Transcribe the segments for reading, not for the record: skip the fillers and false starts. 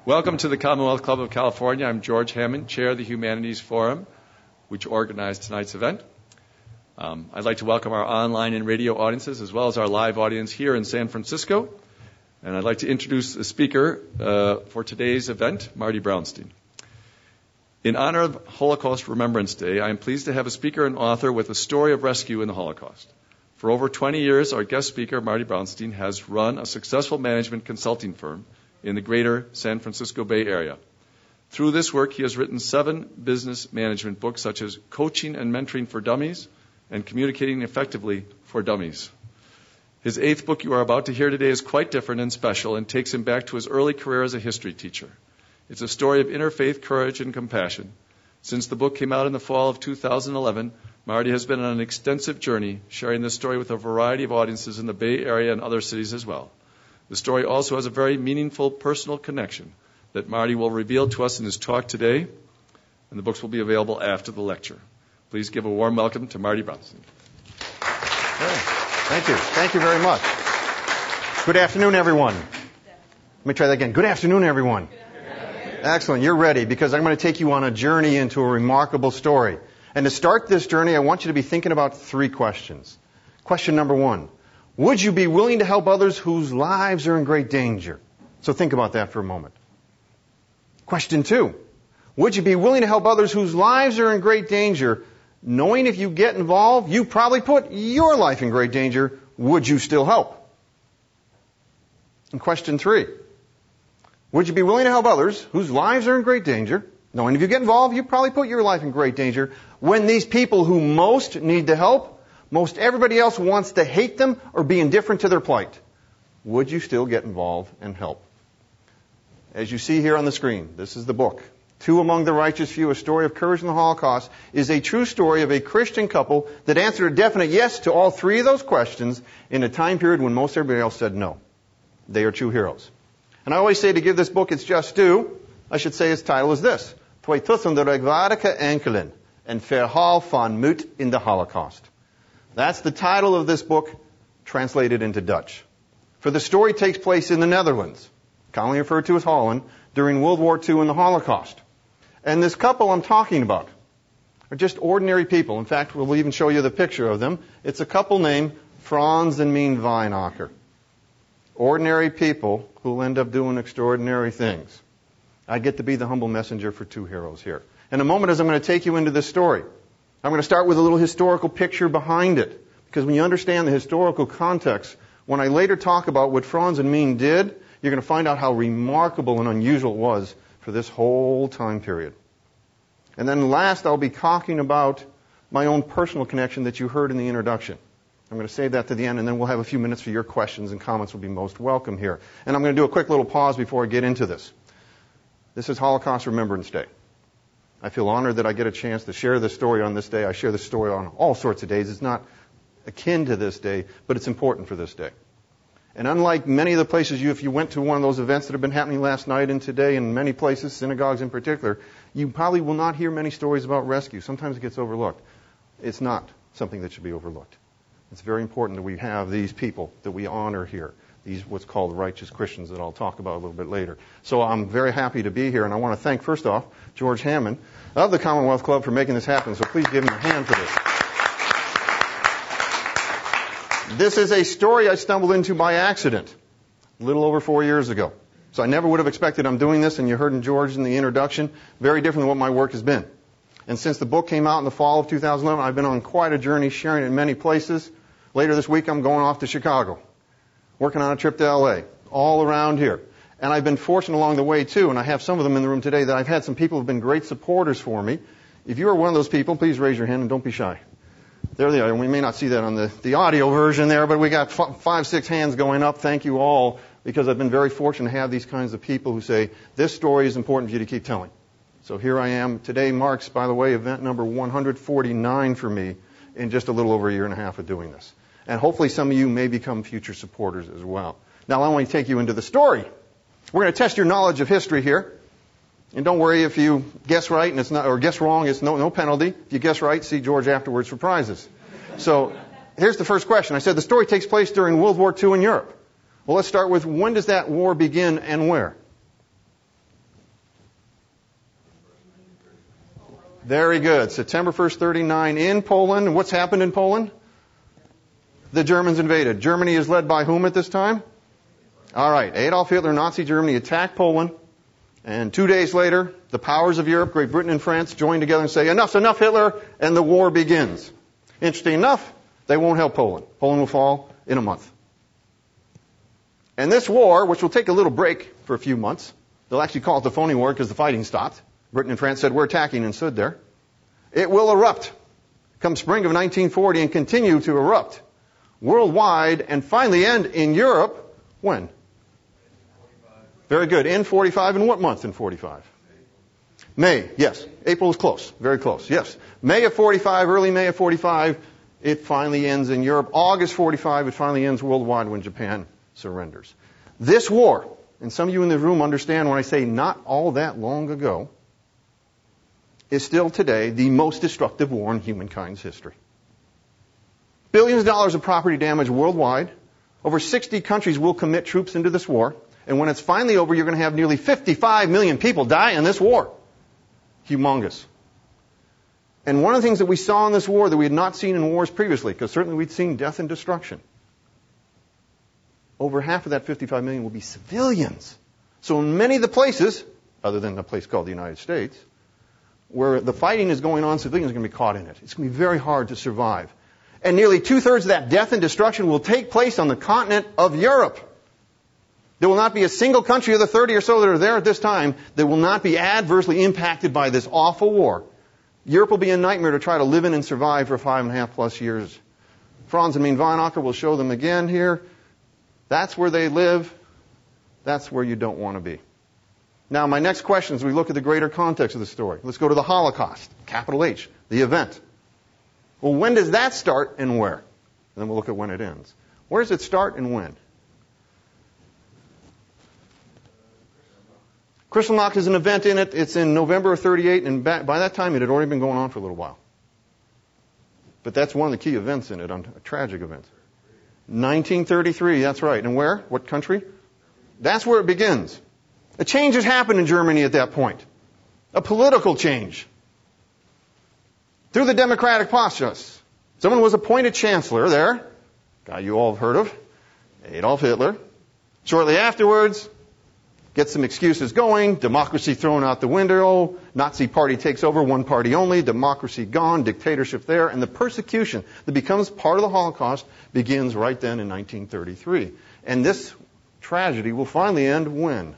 Welcome to the Commonwealth Club of California. I'm George Hammond, Chair of the Humanities Forum, which organized tonight's event. I'd like to welcome our online and radio audiences, as well as our live audience here in San Francisco. And I'd like to introduce the speaker for today's event, Marty Brownstein. In honor of Holocaust Remembrance Day, I am pleased to have a speaker and author with a story of rescue in the Holocaust. For over 20 years, our guest speaker, Marty Brownstein, has run a successful management consulting firm in the greater San Francisco Bay Area. Through this work, he has written 7 business management books, such as Coaching and Mentoring for Dummies and Communicating Effectively for Dummies. His 8th book you are about to hear today is quite different and special and takes him back to his early career as a history teacher. It's a story of interfaith courage and compassion. Since the book came out in the fall of 2011, Marty has been on an extensive journey, sharing this story with a variety of audiences in the Bay Area and other cities as well. The story also has a very meaningful personal connection that Marty will reveal to us in his talk today, and the books will be available after the lecture. Please give a warm welcome to Marty Brownstein. Thank you. Thank you very much. Good afternoon, everyone. Let me try that again. Good afternoon, everyone. Excellent. You're ready, because I'm going to take you on a journey into a remarkable story. And to start this journey, I want you to be thinking about 3 questions. Question number 1. Would you be willing to help others whose lives are in great danger? So think about that for a moment. Question 2. Would you be willing to help others whose lives are in great danger, knowing if you get involved, you probably put your life in great danger? Would you still help? And question 3. Would you be willing to help others whose lives are in great danger, knowing if you get involved, you probably put your life in great danger, when these people who most need the help, most everybody else wants to hate them or be indifferent to their plight? Would you still get involved and help? As you see here on the screen, this is the book. Two Among the Righteous Few, A Story of Courage in the Holocaust, is a true story of a Christian couple that answered a definite yes to all 3 of those questions in a time period when most everybody else said no. They are true heroes. And I always say to give this book its just due, I should say its title is this: Twee tussen rechtvaardige enkelen, een verhaal van moed in de Holocaust. That's the title of this book, translated into Dutch. For the story takes place in the Netherlands, commonly referred to as Holland, during World War II and the Holocaust. And this couple I'm talking about are just ordinary people. In fact, we'll even show you the picture of them. It's a couple named Frans and Mien Wijnakker. Ordinary people who end up doing extraordinary things. I get to be the humble messenger for 2 heroes here. In a moment, as I'm going to take you into this story, I'm going to start with a little historical picture behind it. Because when you understand the historical context, when I later talk about what Frans and Mien did, you're going to find out how remarkable and unusual it was for this whole time period. And then last, I'll be talking about my own personal connection that you heard in the introduction. I'm going to save that to the end, and then we'll have a few minutes for your questions, and comments will be most welcome here. And I'm going to do a quick little pause before I get into this. This is Holocaust Remembrance Day. I feel honored that I get a chance to share this story on this day. I share this story on all sorts of days. It's not akin to this day, but it's important for this day. And unlike many of the places if you went to one of those events that have been happening last night and today in many places, synagogues in particular, you probably will not hear many stories about rescue. Sometimes it gets overlooked. It's not something that should be overlooked. It's very important that we have these people that we honor here, these what's called righteous Christians that I'll talk about a little bit later. So I'm very happy to be here, and I want to thank, first off, George Hammond of the Commonwealth Club for making this happen. So please give him a hand for this. This is a story I stumbled into by accident a little over 4 years ago. So I never would have expected I'm doing this, and you heard in George in the introduction, very different than what my work has been. And since the book came out in the fall of 2011, I've been on quite a journey, sharing it in many places. Later this week, I'm going off to Chicago, working on a trip to L.A., all around here. And I've been fortunate along the way, too, and I have some of them in the room today, that I've had some people who have been great supporters for me. If you are one of those people, please raise your hand and don't be shy. There they are. We may not see that on the audio version there, but we got 5, 6 hands going up. Thank you all, because I've been very fortunate to have these kinds of people who say, this story is important for you to keep telling. So here I am. Today marks, by the way, event number 149 for me in just a little over a year and a half of doing this. And hopefully some of you may become future supporters as well. Now, I want to take you into the story. We're going to test your knowledge of history here. And don't worry if you guess right and it's not, or guess wrong, it's no penalty. If you guess right, see George afterwards for prizes. So here's the first question. I said the story takes place during World War II in Europe. Well, let's start with, when does that war begin and where? Very good. September 1st, 39 in Poland. And what's happened in Poland? The Germans invaded. Germany is led by whom at this time? All right. Adolf Hitler, Nazi Germany attacked Poland. And 2 days later, the powers of Europe, Great Britain and France, join together and say, enough's enough, Hitler, and the war begins. Interesting enough, they won't help Poland. Poland will fall in a month. And this war, which will take a little break for a few months, they'll actually call it the phony war because the fighting stopped. Britain and France said, we're attacking, and stood there. It will erupt come spring of 1940 and continue to erupt worldwide and finally end in Europe. When? Very good. In 45. And what month in 45? May. Yes. April is close. Very close. Yes. May of 45, early May of 45, it finally ends in Europe. August 45, it finally ends worldwide when Japan surrenders. This war, and some of you in the room understand when I say not all that long ago, is still today the most destructive war in humankind's history. Billions of dollars of property damage worldwide. Over 60 countries will commit troops into this war. And when it's finally over, you're going to have nearly 55 million people die in this war. Humongous. And one of the things that we saw in this war that we had not seen in wars previously, because certainly we'd seen death and destruction, over half of that 55 million will be civilians. So in many of the places, other than a place called the United States, where the fighting is going on, civilians are going to be caught in it. It's going to be very hard to survive. And nearly 2/3 of that death and destruction will take place on the continent of Europe. There will not be a single country of the 30 or so that are there at this time that will not be adversely impacted by this awful war. Europe will be a nightmare to try to live in and survive for 5.5+ years. Franz and Mien Weinacher will show them again here. That's where they live. That's where you don't want to be. Now, my next question is we look at the greater context of the story. Let's go to the Holocaust, capital H, the event. Well, when does that start and where? And then we'll look at when it ends. Where does it start and when? Kristallnacht is an event in it. It's in November of 38, and by that time it had already been going on for a little while. But that's one of the key events in it, a tragic event. 1933, that's right. And where? What country? That's where it begins. A change has happened in Germany at that point. A political change. Through the democratic process. Someone was appointed chancellor there. Guy you all have heard of. Adolf Hitler. Shortly afterwards, get some excuses going. Democracy thrown out the window. Nazi party takes over. One party only. Democracy gone. Dictatorship there. And the persecution that becomes part of the Holocaust begins right then in 1933. And this tragedy will finally end when?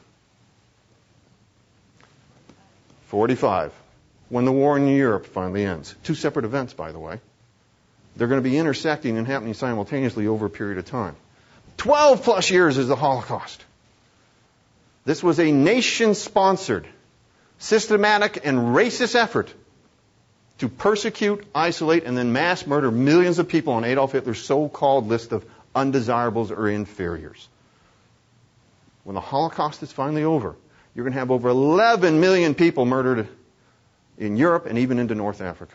45. When the war in Europe finally ends. Two separate events, by the way. They're going to be intersecting and happening simultaneously over a period of time. 12+ years is the Holocaust. This was a nation-sponsored, systematic, and racist effort to persecute, isolate, and then mass murder millions of people on Adolf Hitler's so-called list of undesirables or inferiors. When the Holocaust is finally over, you're going to have over 11 million people murdered in Europe and even into North Africa.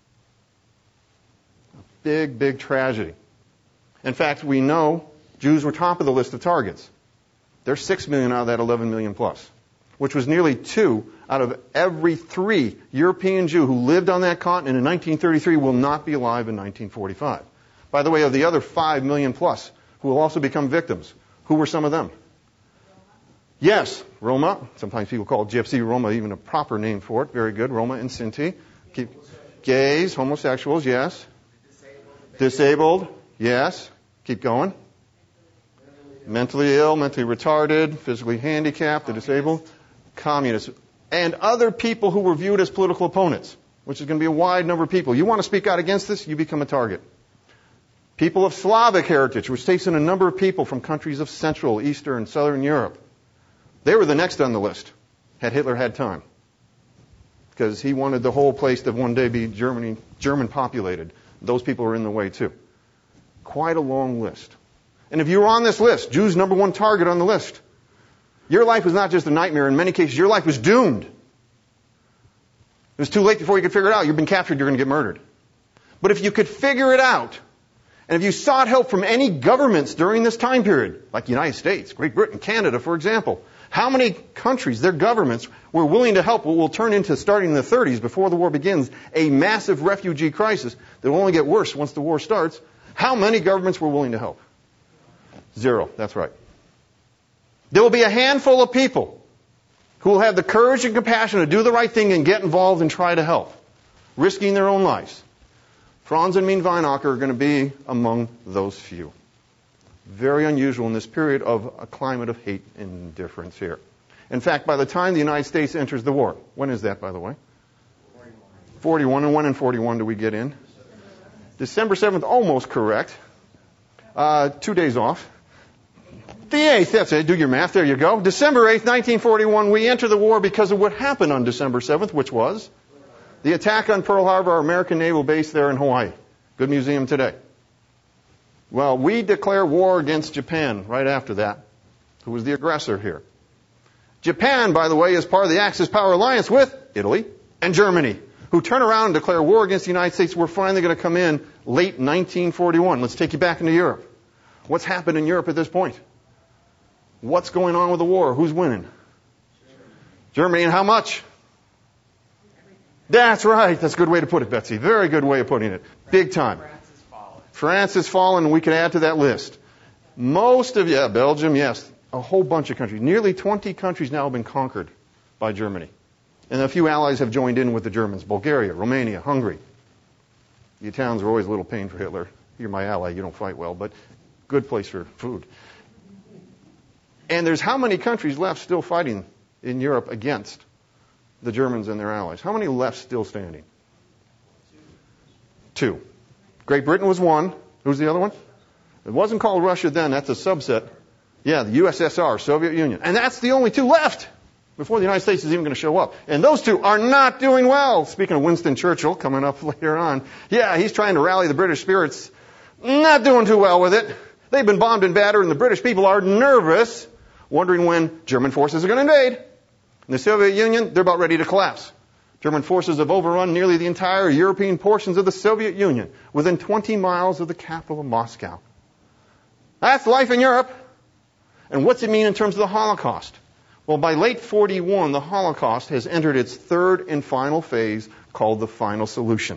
A big, big tragedy. In fact, we know Jews were top of the list of targets. There's 6 million out of that 11 million plus, which was nearly 2 out of every 3 European Jew who lived on that continent in 1933 will not be alive in 1945. By the way, of the other 5 million plus who will also become victims, who were some of them? Yes, Roma. Sometimes people call GFC Roma even a proper name for it. Very good. Roma and Sinti. Gays, homosexuals, yes. Disabled, yes. Keep going. Mentally ill, mentally retarded, physically handicapped, the disabled, communists, and other people who were viewed as political opponents, which is going to be a wide number of people. You want to speak out against this, you become a target. People of Slavic heritage, which takes in a number of people from countries of Central, Eastern, and Southern Europe. They were the next on the list, had Hitler had time. Because he wanted the whole place to one day be German populated. Those people are in the way too. Quite a long list. And if you were on this list, Jews number 1 target on the list, your life was not just a nightmare. In many cases, your life was doomed. It was too late before you could figure it out. You've been captured, you're going to get murdered. But if you could figure it out, and if you sought help from any governments during this time period, like the United States, Great Britain, Canada, for example, How many countries, their governments, were willing to help what will turn into, starting in the 30s, before the war begins, a massive refugee crisis that will only get worse once the war starts? How many governments were willing to help? 0. That's right. There will be a handful of people who will have the courage and compassion to do the right thing and get involved and try to help, risking their own lives. Franz and Mien Weinacher are going to be among those few. Very unusual in this period of a climate of hate and indifference here. In fact, by the time the United States enters the war, when is that, by the way? 41. And when in 41 do we get in? December 7th, almost correct. 2 days off. The 8th, that's it. Do your math. There you go. December 8th, 1941, we enter the war because of what happened on December 7th, which was the attack on Pearl Harbor, our American naval base there in Hawaii. Good museum today. Well, we declare war against Japan right after that, who was the aggressor here. Japan, by the way, is part of the Axis power alliance with Italy and Germany, who turn around and declare war against the United States. We're finally going to come in late 1941. Let's take you back into Europe. What's happened in Europe at this point? What's going on with the war? Who's winning? Germany. And how much? That's right. That's a good way to put it, Betsy. Very good way of putting it. Big time. France has fallen, and we could add to that list. Most of, Belgium, yes, a whole bunch of countries. Nearly 20 countries now have been conquered by Germany. And a few allies have joined in with the Germans. Bulgaria, Romania, Hungary. The Italians are always a little pain for Hitler. You're my ally, you don't fight well, but good place for food. And there's how many countries left still fighting in Europe against the Germans and their allies? How many left still standing? 2. Great Britain was 1. Who's the other one? It wasn't called Russia then. That's a subset. Yeah, the USSR, Soviet Union. And that's the only 2 left before the United States is even going to show up. And those 2 are not doing well. Speaking of Winston Churchill, coming up later on. Yeah, he's trying to rally the British spirits. Not doing too well with it. They've been bombed and battered, and the British people are nervous, wondering when German forces are going to invade. In the Soviet Union, they're about ready to collapse. German forces have overrun nearly the entire European portions of the Soviet Union, within 20 miles of the capital of Moscow. That's life in Europe. And what's it mean in terms of the Holocaust? Well, by late 41, the Holocaust has entered its 3rd and final phase, called the final solution.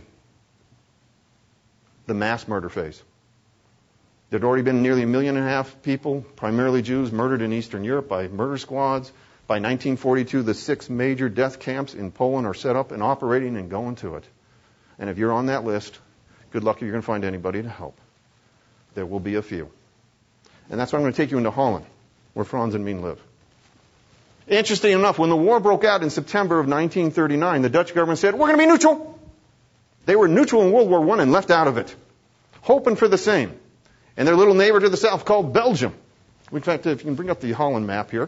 The mass murder phase. There had already been nearly 1.5 million people, primarily Jews, murdered in Eastern Europe by murder squads. By 1942, the 6 major death camps in Poland are set up and operating and going to it. And if you're on that list, good luck if you're going to find anybody to help. There will be a few. And that's why I'm going to take you into Holland, where Franz and Mien live. Interesting enough, when the war broke out in September of 1939, the Dutch government said, we're going to be neutral. They were neutral in World War I and left out of it, hoping for the same. And their little neighbor to the south called Belgium. In fact, if you can bring up the Holland map here.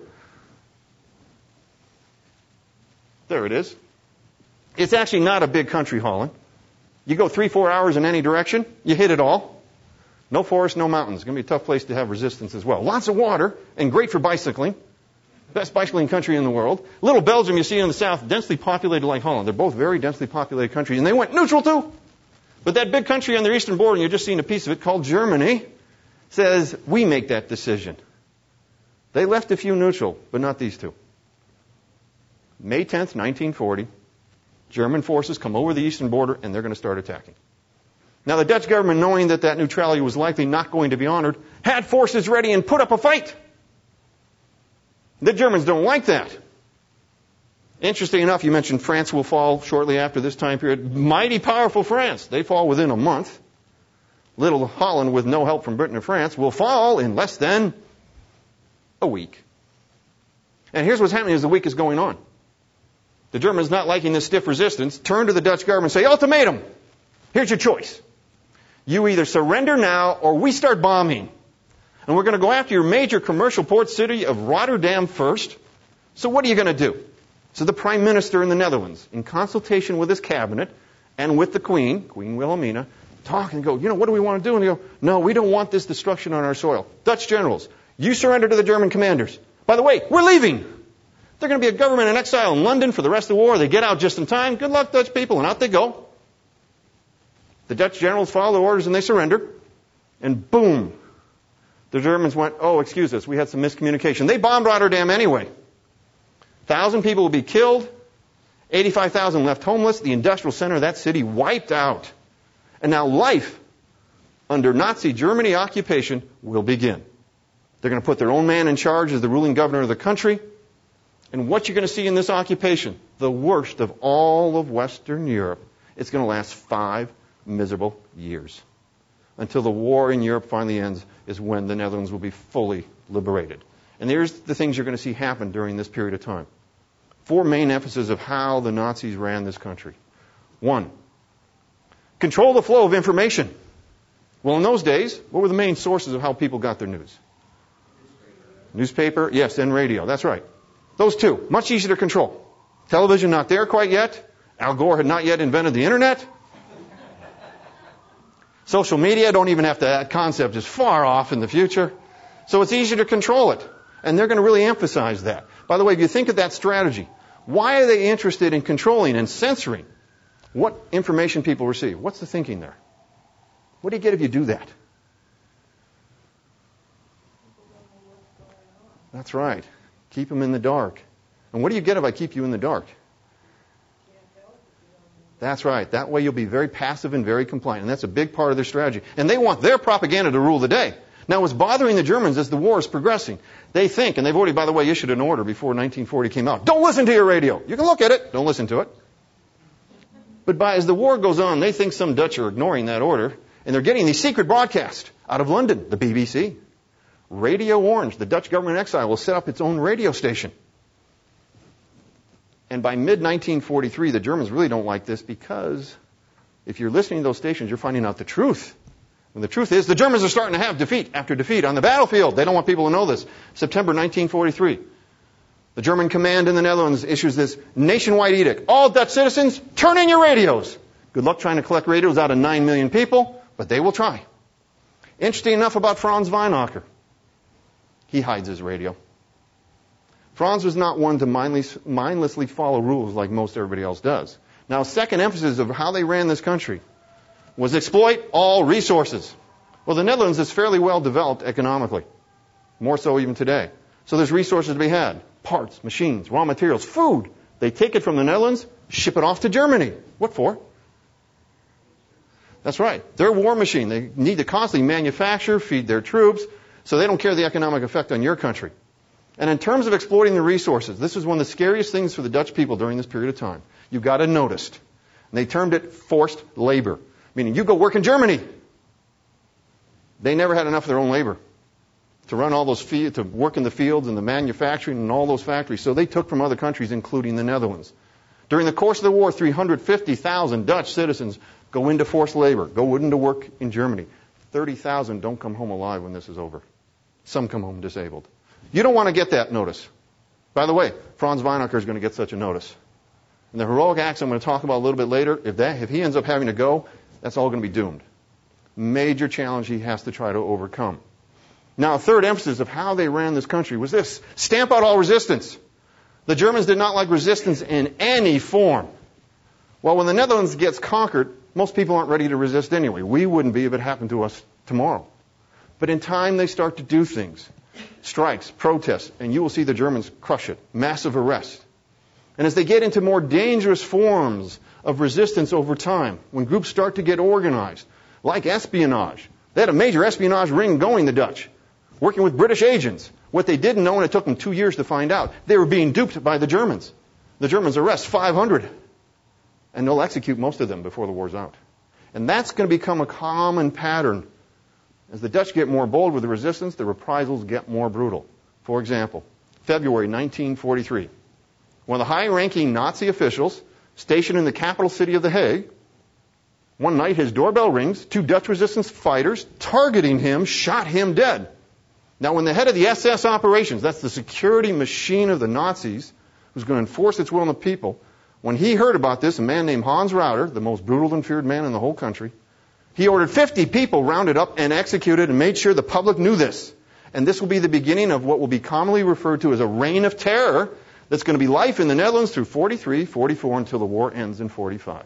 There it is. It's actually not a big country, Holland. You go 3-4 hours in any direction, you hit it all. No forest, no mountains. It's going to be a tough place to have resistance as well. Lots of water and great for bicycling. Best bicycling country in the world. Little Belgium you see in the south, densely populated like Holland. They're both very densely populated countries, and they went neutral too. But that big country on their eastern border, and you're just seeing a piece of it, called Germany, says, we make that decision. They left a few neutral, but not these 2. May 10th, 1940, German forces come over the eastern border, and they're going to start attacking. Now, the Dutch government, knowing that that neutrality was likely not going to be honored, had forces ready and put up a fight. The Germans don't like that. Interesting enough, you mentioned France will fall shortly after this time period. Mighty powerful France. They fall within a month. Little Holland, with no help from Britain or France, will fall in less than a week. And here's what's happening as the week is going on. The Germans, not liking this stiff resistance, turn to the Dutch government and say, ultimatum, here's your choice. You either surrender now or we start bombing. And we're going to go after your major commercial port city of Rotterdam first. So what are you going to do? So the Prime Minister in the Netherlands, in consultation with his cabinet and with the Queen, Queen Wilhelmina, talk and go, what do we want to do? And they go, no, we don't want this destruction on our soil. Dutch generals, you surrender to the German commanders. By the way, we're leaving. They're going to be a government in exile in London for the rest of the war. They get out just in time. Good luck, Dutch people. And out they go. The Dutch generals follow the orders and they surrender. And boom. The Germans went, oh, excuse us, we had some miscommunication. They bombed Rotterdam anyway. 1,000 people will be killed. 85,000 left homeless. The industrial center of that city wiped out. And now life under Nazi Germany occupation will begin. They're going to put their own man in charge as the ruling governor of the country. And what you're going to see in this occupation, the worst of all of Western Europe, it's going to last 5 miserable years. Until the war in Europe finally ends is when the Netherlands will be fully liberated. And here's the things you're going to see happen during this period of time. 4 main emphases of how the Nazis ran this country. 1, control the flow of information. Well, in those days, what were the main sources of how people got their news? Newspaper, yes, and radio. That's right. Those 2, much easier to control. Television not there quite yet. Al Gore had not yet invented the internet. Social media, don't even have to, that concept is far off in the future. So it's easier to control it. And they're going to really emphasize that. By the way, if you think of that strategy, why are they interested in controlling and censoring what information people receive? What's the thinking there? What do you get if you do that? That's right. Keep them in the dark. And what do you get if I keep you in the dark? That's right. That way you'll be very passive and very compliant. And that's a big part of their strategy. And they want their propaganda to rule the day. Now, what's bothering the Germans as the war is progressing, they think, and they've already, by the way, issued an order before 1940 came out, don't listen to your radio. You can look at it. Don't listen to it. But as the war goes on, they think some Dutch are ignoring that order, and they're getting these secret broadcasts out of London, the BBC. Radio Orange, the Dutch government in exile, will set up its own radio station. And by mid-1943, the Germans really don't like this because if you're listening to those stations, you're finding out the truth. And the truth is the Germans are starting to have defeat after defeat on the battlefield. They don't want people to know this. September 1943. The German command in the Netherlands issues this nationwide edict. All Dutch citizens, turn in your radios. Good luck trying to collect radios out of 9 million people, but they will try. Interesting enough about Franz Weinacher. He hides his radio. Franz was not one to mindlessly follow rules like most everybody else does. Now, second emphasis of how they ran this country was exploit all resources. Well, the Netherlands is fairly well developed economically, more so even today. So there's resources to be had. Parts, machines, raw materials, food. They take it from the Netherlands, ship it off to Germany. What for? That's right. They're a war machine. They need to constantly manufacture, feed their troops, so they don't care the economic effect on your country. And in terms of exploiting the resources, this was one of the scariest things for the Dutch people during this period of time. You got it noticed. And they termed it forced labor, meaning you go work in Germany. They never had enough of their own labor to run all those to work in the fields and the manufacturing and all those factories. So they took from other countries, including the Netherlands. During the course of the war, 350,000 Dutch citizens go into forced labor, go into work in Germany. 30,000 don't come home alive when this is over. Some come home disabled. You don't want to get that notice. By the way, Franz Weinacher is going to get such a notice. And the heroic acts I'm going to talk about a little bit later, if he ends up having to go, that's all going to be doomed. Major challenge he has to try to overcome. Now, a third emphasis of how they ran this country was this: stamp out all resistance. The Germans did not like resistance in any form. Well, when the Netherlands gets conquered, most people aren't ready to resist anyway. We wouldn't be if it happened to us tomorrow. But in time, they start to do things. Strikes, protests, and you will see the Germans crush it. Massive arrests. And as they get into more dangerous forms of resistance over time, when groups start to get organized, like espionage. They had a major espionage ring going, the Dutch, working with British agents. What they didn't know, and it took them 2 years to find out, they were being duped by the Germans. The Germans arrest 500, and they'll execute most of them before the war's out. And that's going to become a common pattern. As the Dutch get more bold with the resistance, the reprisals get more brutal. For example, February 1943, one of the high-ranking Nazi officials stationed in the capital city of The Hague, one night his doorbell rings, 2 Dutch resistance fighters targeting him, shot him dead. Now, when the head of the SS operations, that's the security machine of the Nazis, who's going to enforce its will on the people, when he heard about this, a man named Hans Rauter, the most brutal and feared man in the whole country, he ordered 50 people rounded up and executed and made sure the public knew this. And this will be the beginning of what will be commonly referred to as a reign of terror that's going to be life in the Netherlands through 43, 44, until the war ends in 45.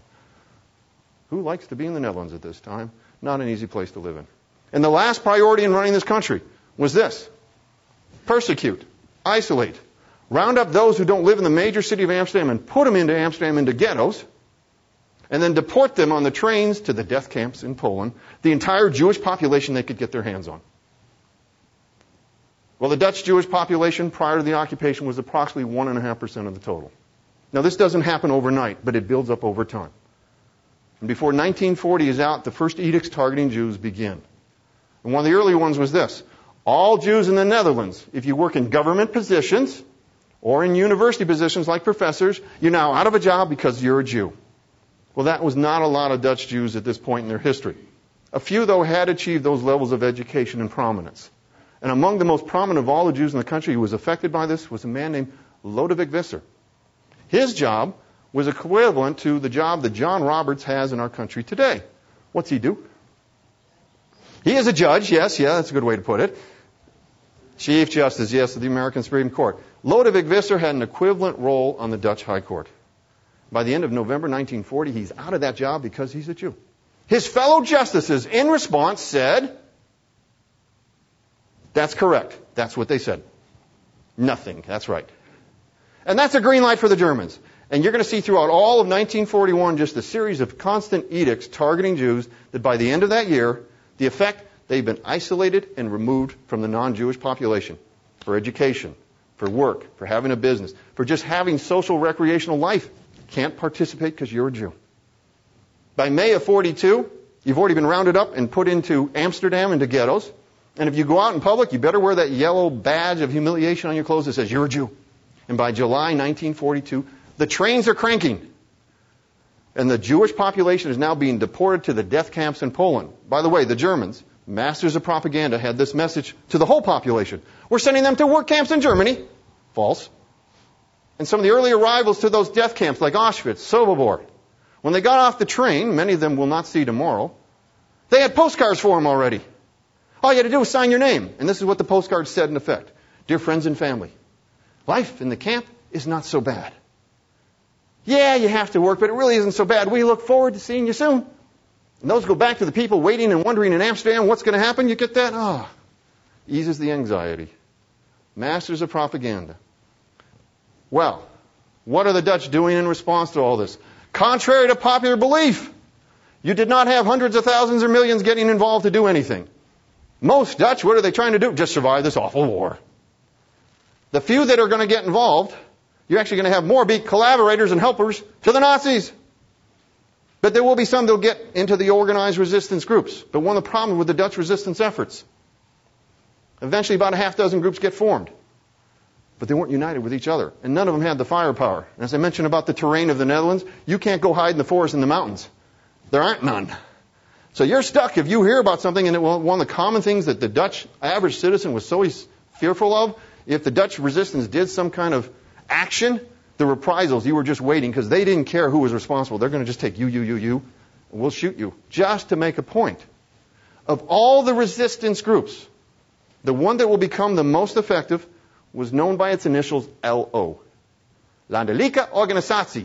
Who likes to be in the Netherlands at this time? Not an easy place to live in. And the last priority in running this country was this: persecute, isolate, round up those who don't live in the major city of Amsterdam and put them into Amsterdam into ghettos, and then deport them on the trains to the death camps in Poland, the entire Jewish population they could get their hands on. Well, the Dutch Jewish population prior to the occupation was approximately 1.5% of the total. Now, this doesn't happen overnight, but it builds up over time. And before 1940 is out, the first edicts targeting Jews begin. And one of the early ones was this: all Jews in the Netherlands, if you work in government positions or in university positions like professors, you're now out of a job because you're a Jew. Well, that was not a lot of Dutch Jews at this point in their history. A few, though, had achieved those levels of education and prominence. And among the most prominent of all the Jews in the country who was affected by this was a man named Lodewijk Visser. His job was equivalent to the job that John Roberts has in our country today. What's he do? He is a judge, yes, that's a good way to put it. Chief Justice, yes, of the American Supreme Court. Lodewijk Visser had an equivalent role on the Dutch High Court. By the end of November 1940, he's out of that job because he's a Jew. His fellow justices, in response, said, that's correct. That's what they said. Nothing. That's right. And that's a green light for the Germans. And you're going to see throughout all of 1941 just a series of constant edicts targeting Jews that by the end of that year, the effect, they've been isolated and removed from the non-Jewish population for education, for work, for having a business, for just having social recreational life. Can't participate because you're a Jew. By May of 42, you've already been rounded up and put into Amsterdam, into ghettos. And if you go out in public, you better wear that yellow badge of humiliation on your clothes that says you're a Jew. And by July 1942, the trains are cranking. And the Jewish population is now being deported to the death camps in Poland. By the way, the Germans, masters of propaganda, had this message to the whole population. We're sending them to work camps in Germany. False. And some of the early arrivals to those death camps, like Auschwitz, Sobibor, when they got off the train, many of them will not see tomorrow, they had postcards for them already. All you had to do was sign your name. And this is what the postcard said in effect. Dear friends and family, life in the camp is not so bad. Yeah, you have to work, but it really isn't so bad. We look forward to seeing you soon. And those go back to the people waiting and wondering in Amsterdam, what's going to happen? You get that? Eases the anxiety. Masters of propaganda. Well, what are the Dutch doing in response to all this? Contrary to popular belief, you did not have hundreds of thousands or millions getting involved to do anything. Most Dutch, what are they trying to do? Just survive this awful war. The few that are going to get involved, you're actually going to have more be collaborators and helpers to the Nazis. But there will be some that will get into the organized resistance groups. But one of the problems with the Dutch resistance efforts, eventually about a half dozen groups get formed. But they weren't united with each other. And none of them had the firepower. And as I mentioned about the terrain of the Netherlands, you can't go hide in the forest and the mountains. There aren't none. So you're stuck if you hear about something, and one of the common things that the Dutch average citizen was so fearful of, if the Dutch resistance did some kind of action, the reprisals, you were just waiting because they didn't care who was responsible. They're going to just take you, and we'll shoot you. Just to make a point. Of all the resistance groups, the one that will become the most effective was known by its initials LO. Landelijke Organisatie.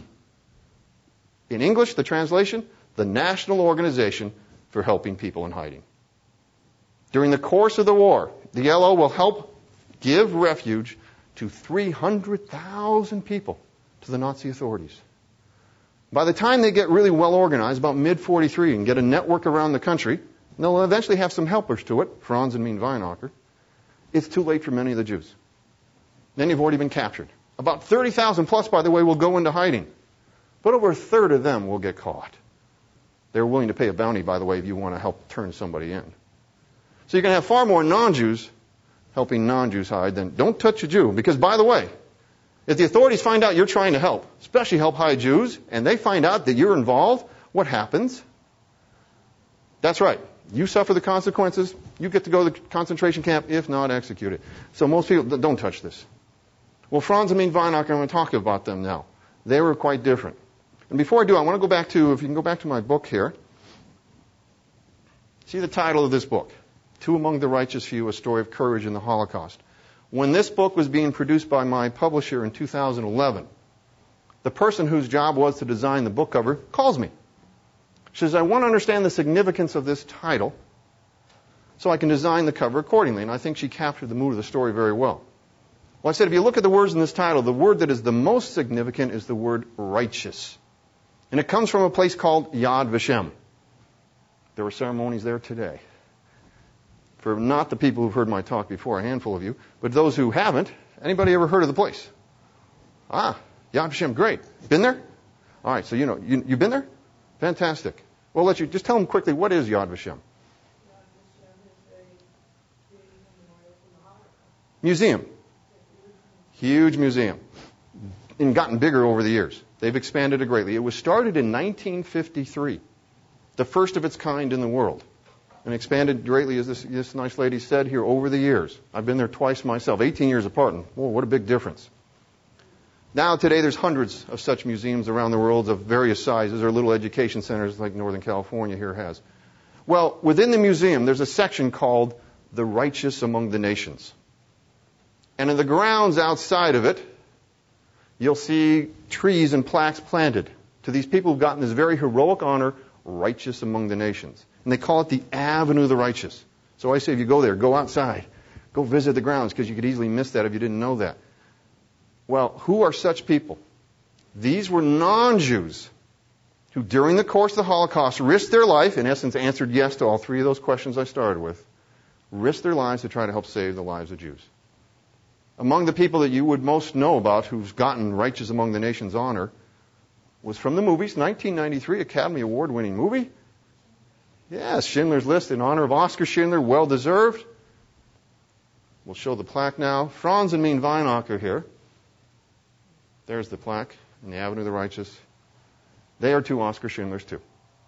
In English, the translation, the National Organization for Helping People in Hiding. During the course of the war, the LO will help give refuge to 300,000 people to the Nazi authorities. By the time they get really well organized, about mid-43, and get a network around the country, and they'll eventually have some helpers to it, Franz and Mien Weinacher, it's too late for many of the Jews. Many have already been captured. About 30,000 plus, by the way, will go into hiding. But over a third of them will get caught. They're willing to pay a bounty, by the way, if you want to help turn somebody in. So you're going to have far more non-Jews helping non-Jews hide than don't touch a Jew. Because, by the way, if the authorities find out you're trying to help, especially help hide Jews, and they find out that you're involved, what happens? That's right. You suffer the consequences. You get to go to the concentration camp, if not executed. So most people don't touch this. Well, Franz and Mien Weinacher, I'm going to talk about them now. They were quite different. And before I do, I want to go back to, if you can go back to my book here. See the title of this book, Two Among the Righteous Few, A Story of Courage in the Holocaust. When this book was being produced by my publisher in 2011, the person whose job was to design the book cover calls me. She says, I want to understand the significance of this title so I can design the cover accordingly. And I think she captured the mood of the story very well. Well, I said if you look at the words in this title, the word that is the most significant is the word righteous. And it comes from a place called Yad Vashem. There were ceremonies there today. For not the people who've heard my talk before, a handful of you, but those who haven't, anybody ever heard of the place? Yad Vashem, great. Been there? All right, so you've been there? Fantastic. Well, let you just tell them quickly, what is Yad Vashem? Museum. Huge museum. And gotten bigger over the years. They've expanded it greatly. It was started in 1953. The first of its kind in the world. And expanded greatly, as this nice lady said here, over the years. I've been there twice myself, 18 years apart. And whoa, what a big difference. Now, today, there's hundreds of such museums around the world of various sizes, or little education centers like Northern California here has. Well, within the museum, there's a section called The Righteous Among the Nations. And in the grounds outside of it, you'll see trees and plaques planted to these people who've gotten this very heroic honor, righteous among the nations. And they call it the Avenue of the Righteous. So I say if you go there, go outside. Go visit the grounds, because you could easily miss that if you didn't know that. Well, who are such people? These were non-Jews who, during the course of the Holocaust, risked their life, in essence answered yes to all three of those questions I started with, risked their lives to try to help save the lives of Jews. Among the people that you would most know about who's gotten Righteous Among the Nations honor was from the movies, 1993 Academy Award-winning movie. Yes, Schindler's List in honor of Oskar Schindler, well-deserved. We'll show the plaque now. Franz and Mien Weinacher here. There's the plaque in the Avenue of the Righteous. They are two Oskar Schindlers, too.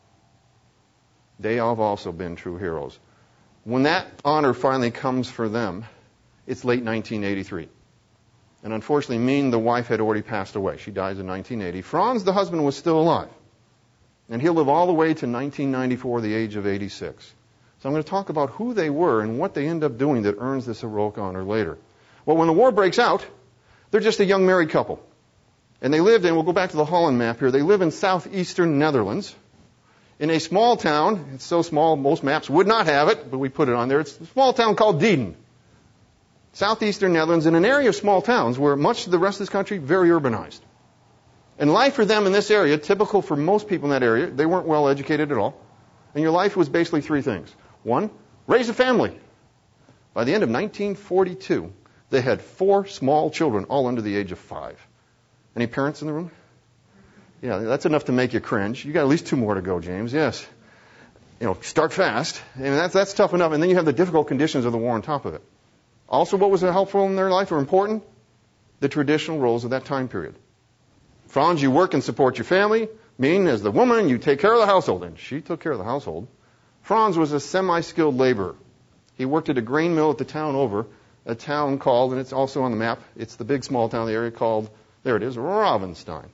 They have also been true heroes. When that honor finally comes for them, it's late 1983. And unfortunately, Mien, the wife, had already passed away. She dies in 1980. Franz, the husband, was still alive. And he'll live all the way to 1994, the age of 86. So I'm going to talk about who they were and what they end up doing that earns this heroic honor later. Well, when the war breaks out, they're just a young married couple. And they lived in, we'll go back to the Holland map here, they live in southeastern Netherlands in a small town. It's so small, most maps would not have it, but we put it on there. It's a small town called Dieden. Southeastern Netherlands, in an area of small towns where much of the rest of this country, very urbanized. And life for them in this area, typical for most people in that area, they weren't well educated at all. And your life was basically three things. One, raise a family. By the end of 1942, they had 4 small children, all under the age of 5. Any parents in the room? Yeah, that's enough to make you cringe. You got at least 2 more to go, James. Yes. Start fast. And that's tough enough. And then you have the difficult conditions of the war on top of it. Also, what was helpful in their life or important? The traditional roles of that time period. Franz, you work and support your family. Mien, as the woman, you take care of the household. And she took care of the household. Franz was a semi-skilled laborer. He worked at a grain mill at the town over, a town called, and it's also on the map, it's the big small town in the area called, there it is, Ravenstein.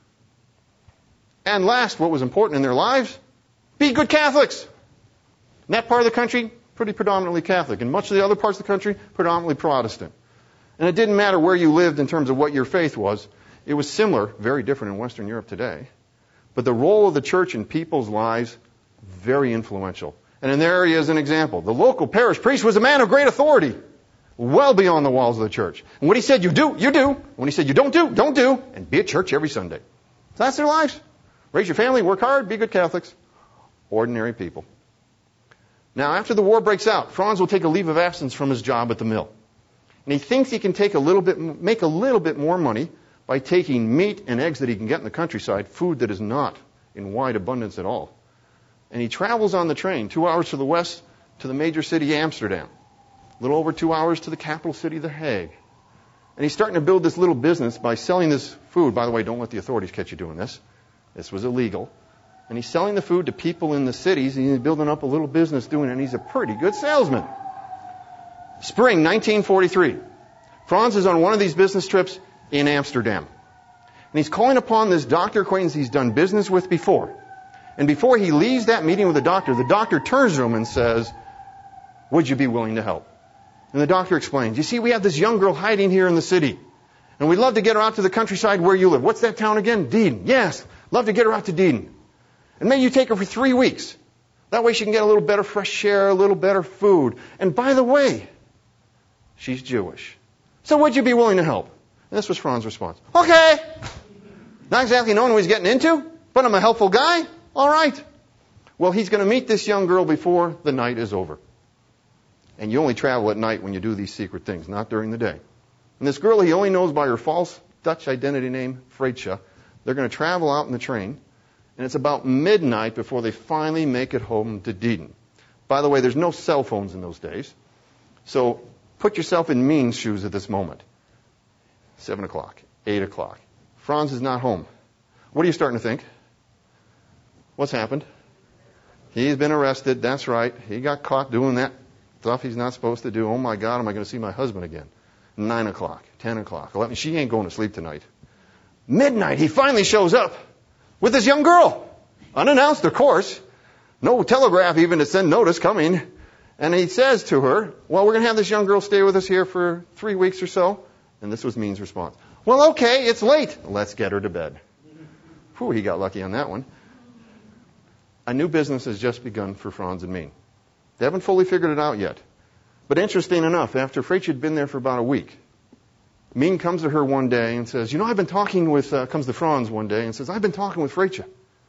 And last, what was important in their lives? Be good Catholics. In that part of the country, pretty predominantly Catholic. In much of the other parts of the country, predominantly Protestant. And it didn't matter where you lived in terms of what your faith was. It was similar, very different in Western Europe today. But the role of the church in people's lives, very influential. And in their area, as an example, the local parish priest was a man of great authority, well beyond the walls of the church. And what he said you do, you do. When he said you don't do. And be at church every Sunday. So that's their lives. Raise your family, work hard, be good Catholics. Ordinary people. Now, after the war breaks out, Franz will take a leave of absence from his job at the mill. And he thinks he can make a little bit more money by taking meat and eggs that he can get in the countryside, food that is not in wide abundance at all. And he travels on the train 2 hours to the west to the major city, Amsterdam. A little over 2 hours to the capital city, The Hague. And he's starting to build this little business by selling this food. By the way, don't let the authorities catch you doing this. This was illegal. And he's selling the food to people in the cities, and he's building up a little business doing it, and he's a pretty good salesman. Spring 1943. Franz is on one of these business trips in Amsterdam. And he's calling upon this doctor acquaintance he's done business with before. And before he leaves that meeting with the doctor turns to him and says, would you be willing to help? And the doctor explains, you see, we have this young girl hiding here in the city. And we'd love to get her out to the countryside where you live. What's that town again? Dieden. Yes, love to get her out to Dieden. And maybe you take her for 3 weeks. That way she can get a little better fresh air, a little better food. And by the way, she's Jewish. So would you be willing to help? And this was Franz's response. Okay. Not exactly knowing what he's getting into, but I'm a helpful guy. All right. Well, he's going to meet this young girl before the night is over. And you only travel at night when you do these secret things, not during the day. And this girl he only knows by her false Dutch identity name, Freitje. They're going to travel out in the train. And it's about midnight before they finally make it home to Dieden. By the way, there's no cell phones in those days. So put yourself in Meen's shoes at this moment. 7 o'clock, 8 o'clock. Franz is not home. What are you starting to think? What's happened? He's been arrested. That's right. He got caught doing that stuff he's not supposed to do. Oh, my God, am I going to see my husband again? 9 o'clock, 10 o'clock, 11. She ain't going to sleep tonight. Midnight, he finally shows up with this young girl. Unannounced, of course. No telegraph even to send notice coming. And he says to her, well, we're going to have this young girl stay with us here for 3 weeks or so. And this was Meen's response. Well, okay, it's late. Let's get her to bed. Whew, he got lucky on that one. A new business has just begun for Franz and Meen. They haven't fully figured it out yet. But interesting enough, after Freitje had been there for about a week, Meen comes to her one day and says, I've been talking with, comes to Franz one day and says, I've been talking with Freitje.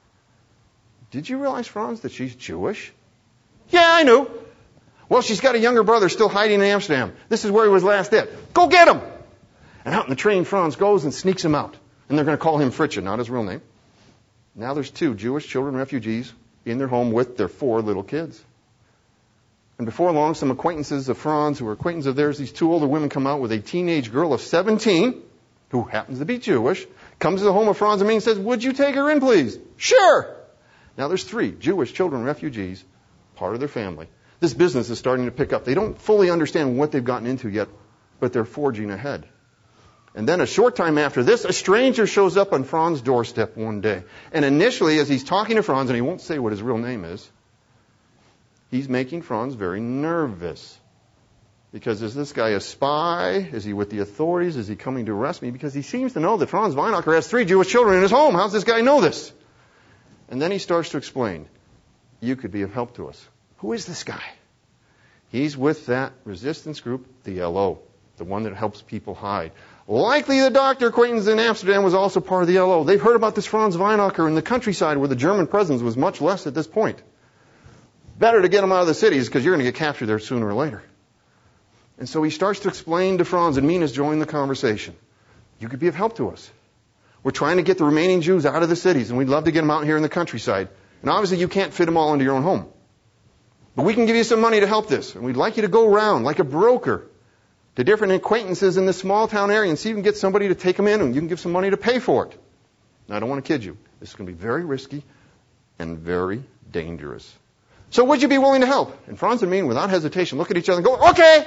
Did you realize, Franz, that she's Jewish? Yeah, I knew. Well, she's got a younger brother still hiding in Amsterdam. This is where he was last at. Go get him! And out in the train, Franz goes and sneaks him out. And they're going to call him Freitje, not his real name. Now there's 2 Jewish children refugees in their home with their 4 little kids. And before long, some acquaintances of Franz, who are acquaintances of theirs, these 2 older women come out with a teenage girl of 17, who happens to be Jewish, comes to the home of Franz and Meen and says, would you take her in, please? Sure! Now there's 3 Jewish children refugees, part of their family. This business is starting to pick up. They don't fully understand what they've gotten into yet, but they're forging ahead. And then a short time after this, a stranger shows up on Franz's doorstep one day. And initially, as he's talking to Franz, and he won't say what his real name is, he's making Franz very nervous. Because is this guy a spy? Is he with the authorities? Is he coming to arrest me? Because he seems to know that Franz Weinacher has 3 Jewish children in his home. How's this guy know this? And then he starts to explain, you could be of help to us. Who is this guy? He's with that resistance group, the LO, the one that helps people hide. Likely the doctor acquaintance in Amsterdam was also part of the LO. They've heard about this Franz Weinacher in the countryside where the German presence was much less at this point. Better to get him out of the cities because you're going to get captured there sooner or later. And so he starts to explain to Franz, and Meen has joined the conversation. You could be of help to us. We're trying to get the remaining Jews out of the cities, and we'd love to get them out here in the countryside. And obviously you can't fit them all into your own home. But we can give you some money to help this, and we'd like you to go around like a broker to different acquaintances in this small town area and see if you can get somebody to take them in, and you can give some money to pay for it. Now, I don't want to kid you. This is going to be very risky and very dangerous. So would you be willing to help? And Franz and Meen, without hesitation, look at each other and go, okay!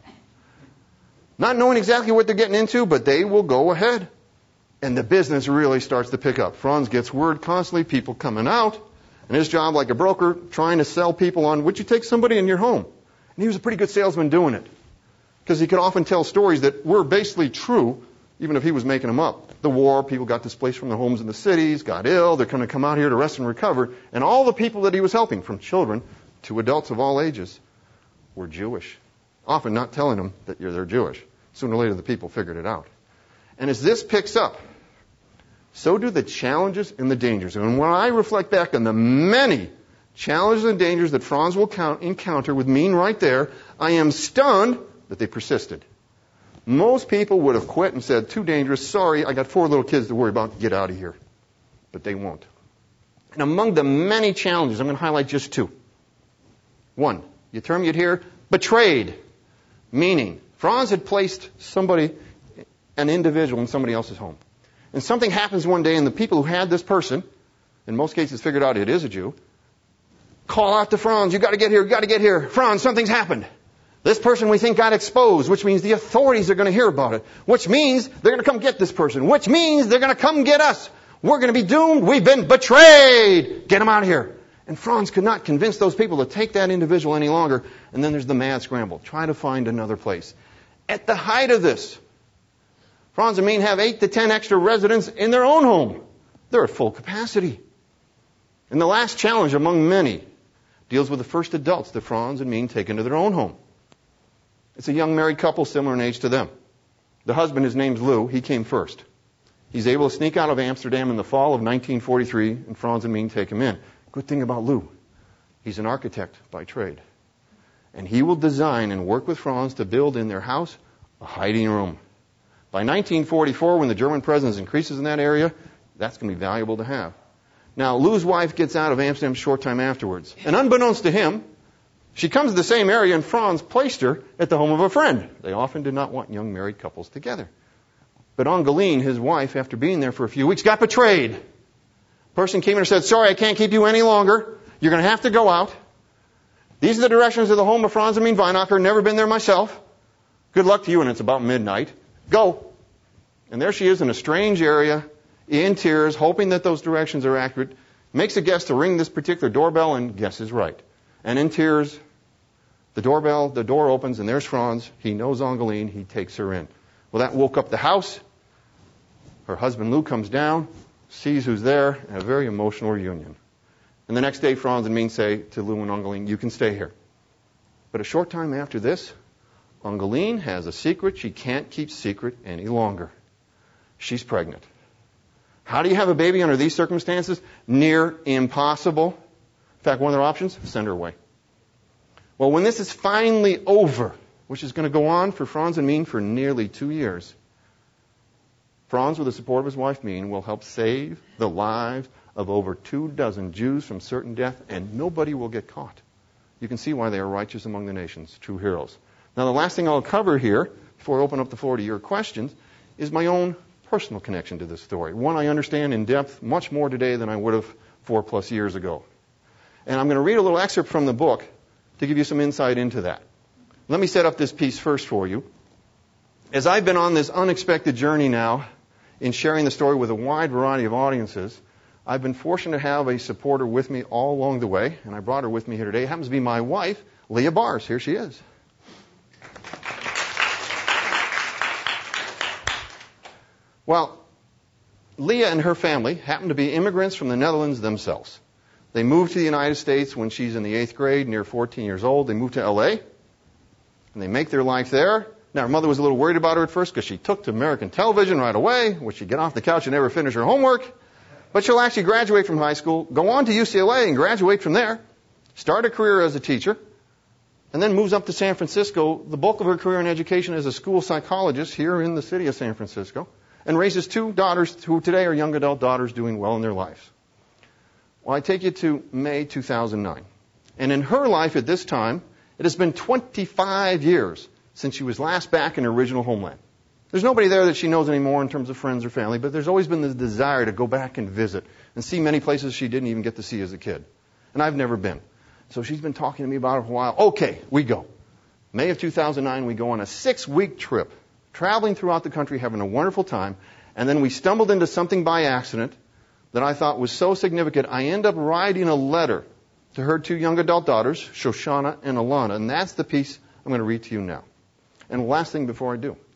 Not knowing exactly what they're getting into, but they will go ahead. And the business really starts to pick up. Franz gets word constantly, people coming out, and his job like a broker, trying to sell people on, would you take somebody in your home? And he was a pretty good salesman doing it. Because he could often tell stories that were basically true, even if he was making them up. The war, people got displaced from their homes in the cities, got ill, they're going to come out here to rest and recover. And all the people that he was helping, from children to adults of all ages, were Jewish. Often not telling them that they're Jewish. Sooner or later the people figured it out. And as this picks up, so do the challenges and the dangers. And when I reflect back on the many challenges and dangers that Franz will encounter with Meen right there, I am stunned that they persisted. Most people would have quit and said, too dangerous, sorry, I got 4 little kids to worry about, get out of here. But they won't. And among the many challenges, I'm going to highlight just 2. 1, the term you'd hear, betrayed. Meaning, Franz had placed an individual in somebody else's home. And something happens one day, and the people who had this person, in most cases figured out it is a Jew, call out to Franz, you got to get here, you got to get here. Franz, something's happened. This person we think got exposed, which means the authorities are going to hear about it, which means they're going to come get this person, which means they're going to come get us. We're going to be doomed. We've been betrayed. Get them out of here. And Franz could not convince those people to take that individual any longer. And then there's the mad scramble. Try to find another place. At the height of this, Franz and Meen have 8 to 10 extra residents in their own home. They're at full capacity. And the last challenge among many deals with the first adults that Franz and Meen take into their own home. It's a young married couple similar in age to them. The husband, his name's Lou, he came first. He's able to sneak out of Amsterdam in the fall of 1943, and Franz and Mien take him in. Good thing about Lou, he's an architect by trade. And he will design and work with Franz to build in their house a hiding room. By 1944, when the German presence increases in that area, that's going to be valuable to have. Now, Lou's wife gets out of Amsterdam a short time afterwards. And unbeknownst to him, she comes to the same area, and Franz placed her at the home of a friend. They often did not want young married couples together. But Angeline, his wife, after being there for a few weeks, got betrayed. A person came in and said, sorry, I can't keep you any longer. You're going to have to go out. These are the directions of the home of Franz and Mien Weinacher. Never been there myself. Good luck to you, and it's about midnight. Go. And there she is in a strange area, in tears, hoping that those directions are accurate. Makes a guess to ring this particular doorbell, and guesses right. And in tears, the door opens, and there's Franz. He knows Angeline. He takes her in. Well, that woke up the house. Her husband Lou comes down, sees who's there, and a very emotional reunion. And the next day, Franz and Mien say to Lou and Angeline, you can stay here. But a short time after this, Angeline has a secret she can't keep secret any longer. She's pregnant. How do you have a baby under these circumstances? Near impossible. In fact, one of their options, send her away. Well, when this is finally over, which is going to go on for Franz and Mien for nearly 2 years, Franz, with the support of his wife Mien, will help save the lives of over 24 Jews from certain death, and nobody will get caught. You can see why they are righteous among the nations, true heroes. Now, the last thing I'll cover here, before I open up the floor to your questions, is my own personal connection to this story. One I understand in depth much more today than I would have 4+ years ago. And I'm going to read a little excerpt from the book to give you some insight into that. Let me set up this piece first for you. As I've been on this unexpected journey now in sharing the story with a wide variety of audiences, I've been fortunate to have a supporter with me all along the way, and I brought her with me here today. It happens to be my wife, Leah Bars. Here she is. Well, Leah and her family happen to be immigrants from the Netherlands themselves. They moved to the United States when she's in the 8th grade, near 14 years old. They moved to L.A., and they make their life there. Now, her mother was a little worried about her at first because she took to American television right away, where she'd get off the couch and never finish her homework. But she'll actually graduate from high school, go on to UCLA and graduate from there, start a career as a teacher, and then moves up to San Francisco, the bulk of her career in education as a school psychologist here in the city of San Francisco, and raises 2 daughters who today are young adult daughters doing well in their lives. Well, I take you to May 2009. And in her life at this time, it has been 25 years since she was last back in her original homeland. There's nobody there that she knows anymore in terms of friends or family, but there's always been the desire to go back and visit and see many places she didn't even get to see as a kid. And I've never been. So she's been talking to me about it for a while. Okay, we go. May of 2009, we go on a 6-week trip, traveling throughout the country, having a wonderful time, and then we stumbled into something by accident that I thought was so significant. I end up writing a letter to her 2 young adult daughters, Shoshana and Alana, and that's the piece I'm going to read to you now. And last thing before I do.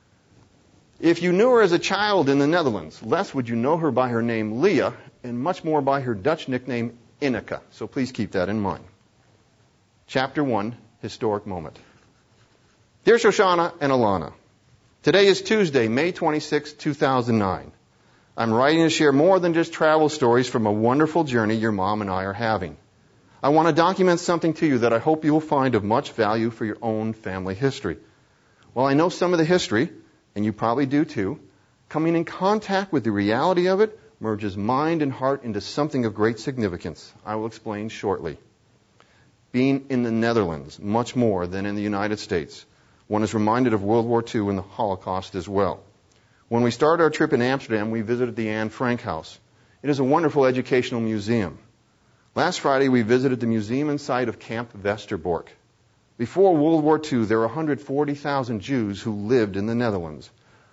If you knew her as a child in the Netherlands, less would you know her by her name Leah, and much more by her Dutch nickname Ineke. So please keep that in mind. Chapter 1, Historic Moment. Dear Shoshana and Alana, today is Tuesday, May 26, 2009. I'm writing to share more than just travel stories from a wonderful journey your mom and I are having. I want to document something to you that I hope you will find of much value for your own family history. While I know some of the history, and you probably do too, coming in contact with the reality of it merges mind and heart into something of great significance. I will explain shortly. Being in the Netherlands, much more than in the United States, one is reminded of World War II and the Holocaust as well. When we started our trip in Amsterdam, we visited the Anne Frank House. It is a wonderful educational museum. Last Friday, we visited the museum and site of Camp Westerbork. Before World War II, there were 140,000 Jews who lived in the Netherlands.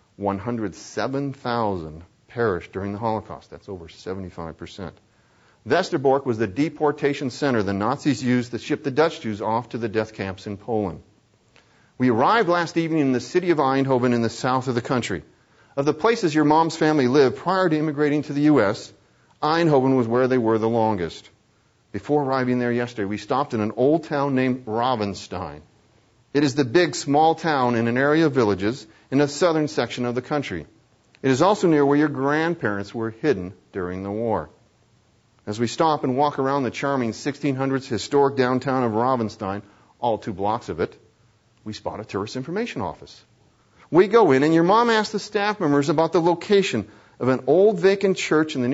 107,000 perished during the Holocaust. That's over 75%. Westerbork was the deportation center the Nazis used to ship the Dutch Jews off to the death camps in Poland. We arrived last evening in the city of Eindhoven in the south of the country. Of the places your mom's family lived prior to immigrating to the U.S., Eindhoven was where they were the longest. Before arriving there yesterday, we stopped in an old town named Ravenstein. It is the big small town in an area of villages in the southern section of the country. It is also near where your grandparents were hidden during the war. As we stop and walk around the charming 1600s historic downtown of Ravenstein, all 2 blocks of it, we spot a tourist information office. We go in and your mom asks the staff members about the location of an old vacant church in the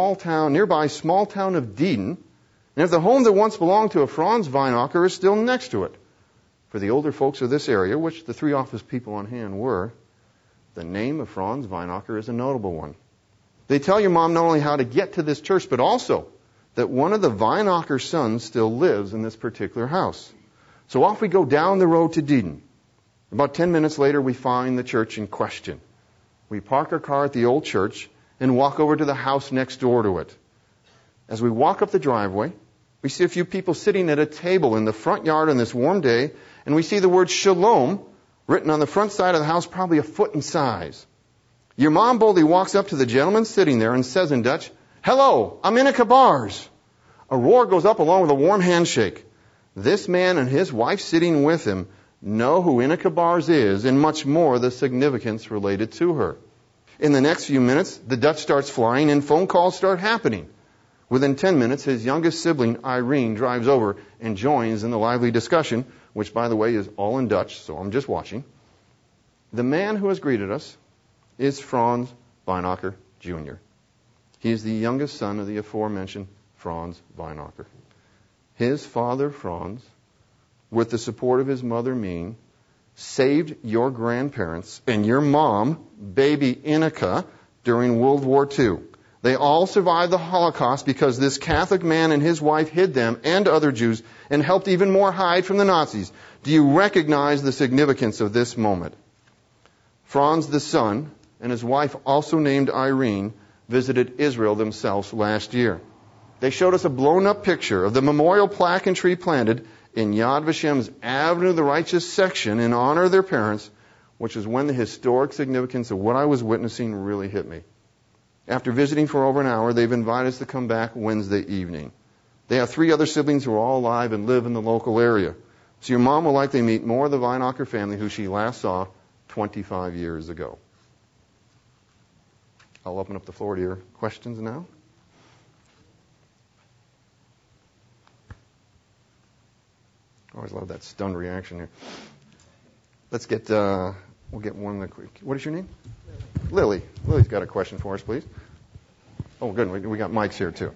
nearby small town of Dieden, and if the home that once belonged to a Franz Weinacher is still next to it. For the older folks of this area, which the 3 office people on hand were, the name of Franz Weinacher is a notable one. They tell your mom not only how to get to this church, but also that one of the Weinacher sons still lives in this particular house. So off we go down the road to Dieden. About 10 minutes later, we find the church in question. We park our car at the old church and walk over to the house next door to it. As we walk up the driveway, we see a few people sitting at a table in the front yard on this warm day, and we see the word Shalom written on the front side of the house, probably a foot in size. Your mom boldly walks up to the gentleman sitting there and says in Dutch, "Hello, I'm Ineke Bars." A roar goes up along with a warm handshake. This man and his wife sitting with him know who Ineke Bars is and much more the significance related to her. In the next few minutes, the Dutch starts flying and phone calls start happening. Within 10 minutes, his youngest sibling, Irene, drives over and joins in the lively discussion, which, by the way, is all in Dutch, so I'm just watching. The man who has greeted us is Franz Weinacher, Jr. He is the youngest son of the aforementioned Franz Weinacher. His father, Franz, with the support of his mother, Mien, saved your grandparents and your mom, baby Ineke, during World War II. They all survived the Holocaust because this Catholic man and his wife hid them and other Jews and helped even more hide from the Nazis. Do you recognize the significance of this moment? Franz, the son, and his wife, also named Irene, visited Israel themselves last year. They showed us a blown-up picture of the memorial plaque and tree planted in Yad Vashem's Avenue of the Righteous section in honor of their parents, which is when the historic significance of what I was witnessing really hit me. After visiting for over an hour, they've invited us to come back Wednesday evening. They have 3 other siblings who are all alive and live in the local area. So your mom will likely meet more of the Weinacher family who she last saw 25 years ago. I'll open up the floor to your questions now. I always love that stunned reaction here. Let's get, we'll get one quick. What is your name? Lily. Lily's got a question for us, please. Oh, good. We got mics here, too.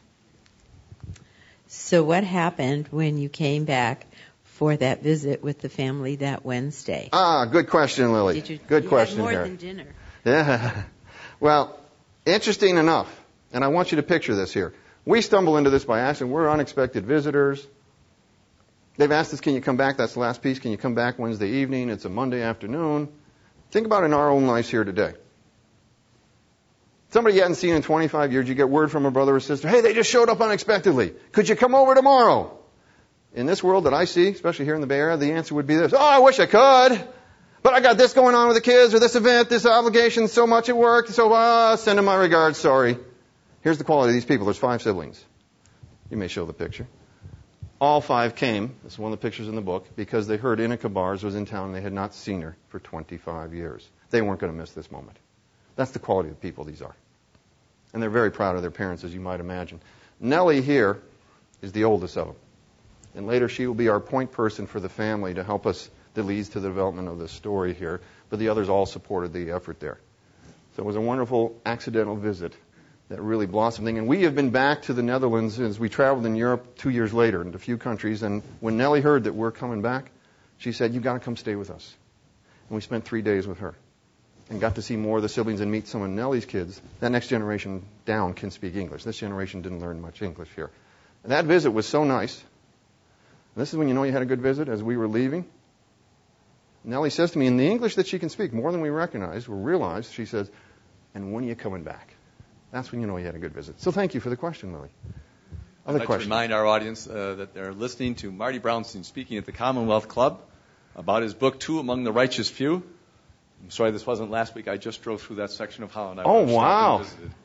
So what happened when you came back for that visit with the family that Wednesday? Good question, Lily. Good question more here. than dinner. Yeah. Well, interesting enough, and I want you to picture this here. We stumble into this by accident. We're unexpected visitors. They've asked us, can you come back? That's the last piece. Can you come back Wednesday evening? It's a Monday afternoon. Think about it in our own lives here today. Somebody you hadn't seen in 25 years, you get word from a brother or sister, hey, they just showed up unexpectedly. Could you come over tomorrow? In this world that I see, especially here in the Bay Area, the answer would be this. Oh, I wish I could. But I got this going on with the kids, or this event, this obligation, so much at work, so send them my regards, sorry. Here's the quality of these people. There's 5 siblings. You may show the picture. All 5 came, this is one of the pictures in the book, because they heard Ineke Bars was in town and they had not seen her for 25 years. They weren't going to miss this moment. That's the quality of the people these are. And they're very proud of their parents, as you might imagine. Nellie here is the oldest of them. And later she will be our point person for the family to help us, that leads to the development of the story here. But the others all supported the effort there. So it was a wonderful accidental visit that really blossomed. And we have been back to the Netherlands as we traveled in Europe 2 years later into a few countries. And when Nellie heard that we're coming back, she said, you've got to come stay with us. And we spent 3 days with her and got to see more of the siblings and meet some of Nellie's kids. That next generation down can speak English. This generation didn't learn much English here. And that visit was so nice. And this is when you know you had a good visit. As we were leaving, Nellie says to me in the English that she can speak, more than we recognized or realized, she says, and when are you coming back? That's when you know you had a good visit. So thank you for the question, Lily. I'd like to remind our audience that they're listening to Marty Brownstein speaking at the Commonwealth Club about his book, Two Among the Righteous Few. I'm sorry this wasn't last week. I just drove through that section of Holland. Oh, wow.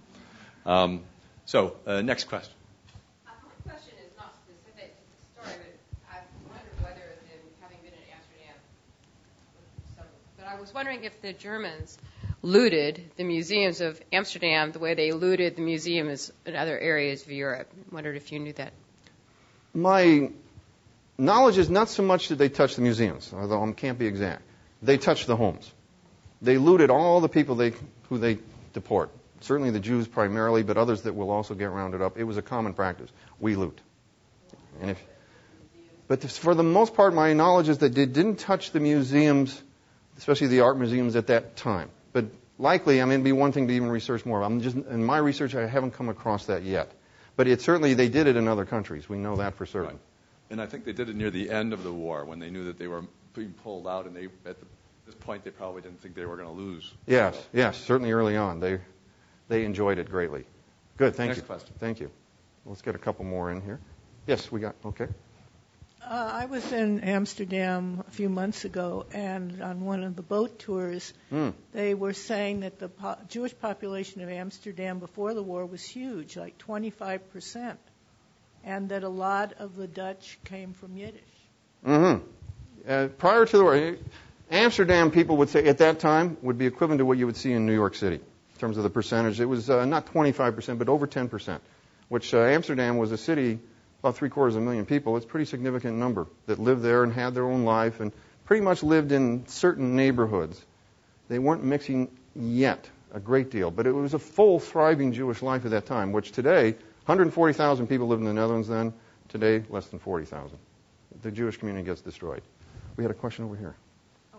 Next question. My question is not specific to the story, but I wondered whether, having been at Amsterdam I was wondering if the Germans looted the museums of Amsterdam the way they looted the museums in other areas of Europe. I wondered if you knew that. My knowledge is not so much that they touched the museums, although I can't be exact. They touched the homes. They looted all the people who they deport. Certainly the Jews primarily, but others that will also get rounded up. It was a common practice. We loot. But for the most part, my knowledge is that they didn't touch the museums, especially the art museums at that time. But likely, it'd be one thing to even research more. In my research, I haven't come across that yet. But certainly they did it in other countries. We know that for certain. Right. And I think they did it near the end of the war when they knew that they were being pulled out, and at this point they probably didn't think they were going to lose. Yes, certainly early on. They enjoyed it greatly. Good, thank you. Next question. Thank you. Let's get a couple more in here. Yes, okay. I was in Amsterdam a few months ago, and on one of the boat tours, they were saying that the Jewish population of Amsterdam before the war was huge, like 25%, and that a lot of the Dutch came from Yiddish. Prior to the war, Amsterdam, people would say at that time, would be equivalent to what you would see in New York City in terms of the percentage. It was not 25%, but over 10%, which Amsterdam was a city, about 750,000 people. It's a pretty significant number that lived there and had their own life and pretty much lived in certain neighborhoods. They weren't mixing yet a great deal, but it was a full, thriving Jewish life at that time, which today, 140,000 people lived in the Netherlands then. Today, less than 40,000. The Jewish community gets destroyed. We had a question over here. Oh,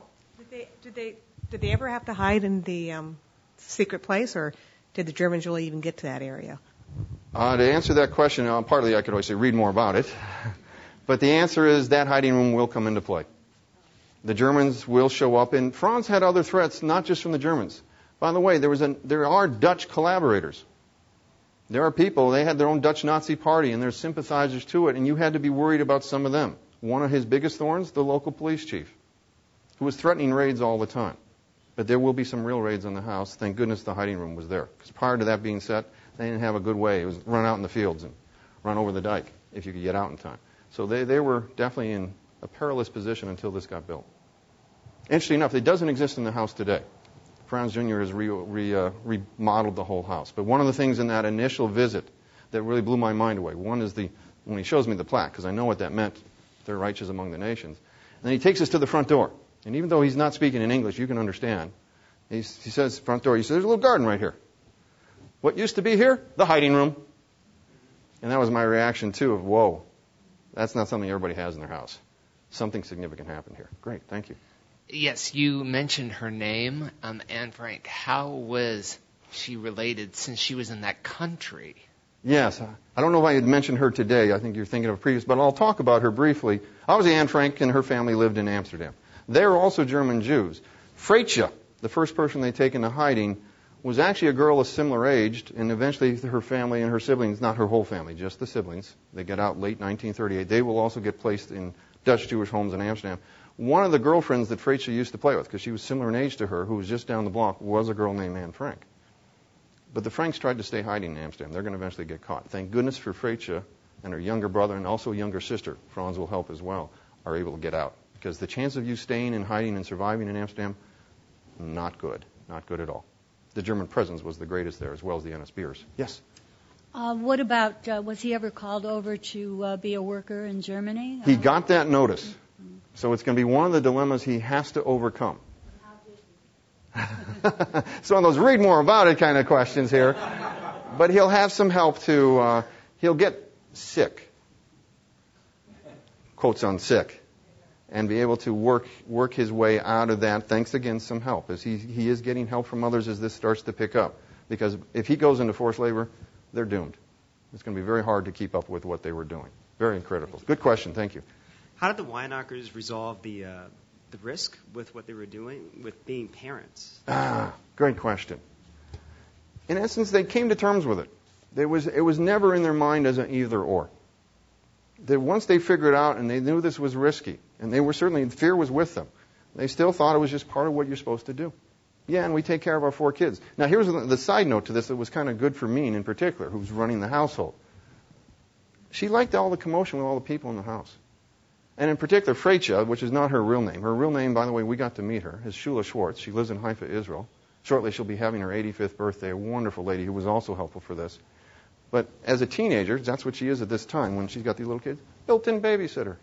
did they ever have to hide in the secret place, or did the Germans really even get to that area? To answer that question, partly I could always say read more about it. But the answer is that hiding room will come into play. The Germans will show up, and Franz had other threats, not just from the Germans. By the way, there are Dutch collaborators. There are people, they had their own Dutch Nazi party, and there's sympathizers to it, and you had to be worried about some of them. One of his biggest thorns, the local police chief, who was threatening raids all the time. But there will be some real raids on the house. Thank goodness the hiding room was there. Because prior to that being set, they didn't have a good way. It was run out in the fields and run over the dike if you could get out in time. So they were definitely in a perilous position until this got built. Interesting enough, it doesn't exist in the house today. Franz Jr. has remodeled the whole house. But one of the things in that initial visit that really blew my mind away, one is when he shows me the plaque, because I know what that meant, they're righteous among the nations. And then he takes us to the front door. And even though he's not speaking in English, you can understand. He says, front door, he says, there's a little garden right here. What used to be here? The hiding room. And that was my reaction, too, of, whoa, that's not something everybody has in their house. Something significant happened here. Great, thank you. Yes, you mentioned her name, Anne Frank. How was she related since she was in that country? Yes, I don't know if I had mentioned her today. I think you're thinking of previous, but I'll talk about her briefly. Obviously, Anne Frank and her family lived in Amsterdam. They were also German Jews. Freitje, the first person they take into hiding, was actually a girl a similar aged, and eventually her family and her siblings, not her whole family, just the siblings, they get out late 1938. They will also get placed in Dutch Jewish homes in Amsterdam. One of the girlfriends that Freitje used to play with, because she was similar in age to her, who was just down the block, was a girl named Anne Frank. But the Franks tried to stay hiding in Amsterdam. They're going to eventually get caught. Thank goodness for Freitje and her younger brother and also younger sister, Franz will help as well, are able to get out. Because the chance of you staying and hiding and surviving in Amsterdam, not good. Not good at all. The German presence was the greatest there, as well as the NSBers. Yes? What about, was he ever called over to be a worker in Germany? He got that notice. So it's going to be one of the dilemmas he has to overcome. So on those read more about it kind of questions here. But he'll have some help to, he'll get sick. Quotes on sick. And be able to work his way out of that, thanks again some help. As he is getting help from others as this starts to pick up. Because if he goes into forced labor, they're doomed. It's going to be very hard to keep up with what they were doing. Very critical. Good question. Thank you. How did the Weihnachters resolve the risk with what they were doing with being parents? Great question. In essence, they came to terms with it. It was never in their mind as an either or. That once they figured out and they knew this was risky, and they were certainly, fear was with them, they still thought it was just part of what you're supposed to do. Yeah, and we take care of our 4 kids. Now, here's the side note to this that was kind of good for Meen in particular, who's running the household. She liked all the commotion with all the people in the house. And in particular, Freitje, which is not her real name. Her real name, by the way, we got to meet her, is Shula Schwartz. She lives in Haifa, Israel. Shortly, she'll be having her 85th birthday, a wonderful lady who was also helpful for this. But as a teenager, that's what she is at this time when she's got these little kids, built-in babysitter.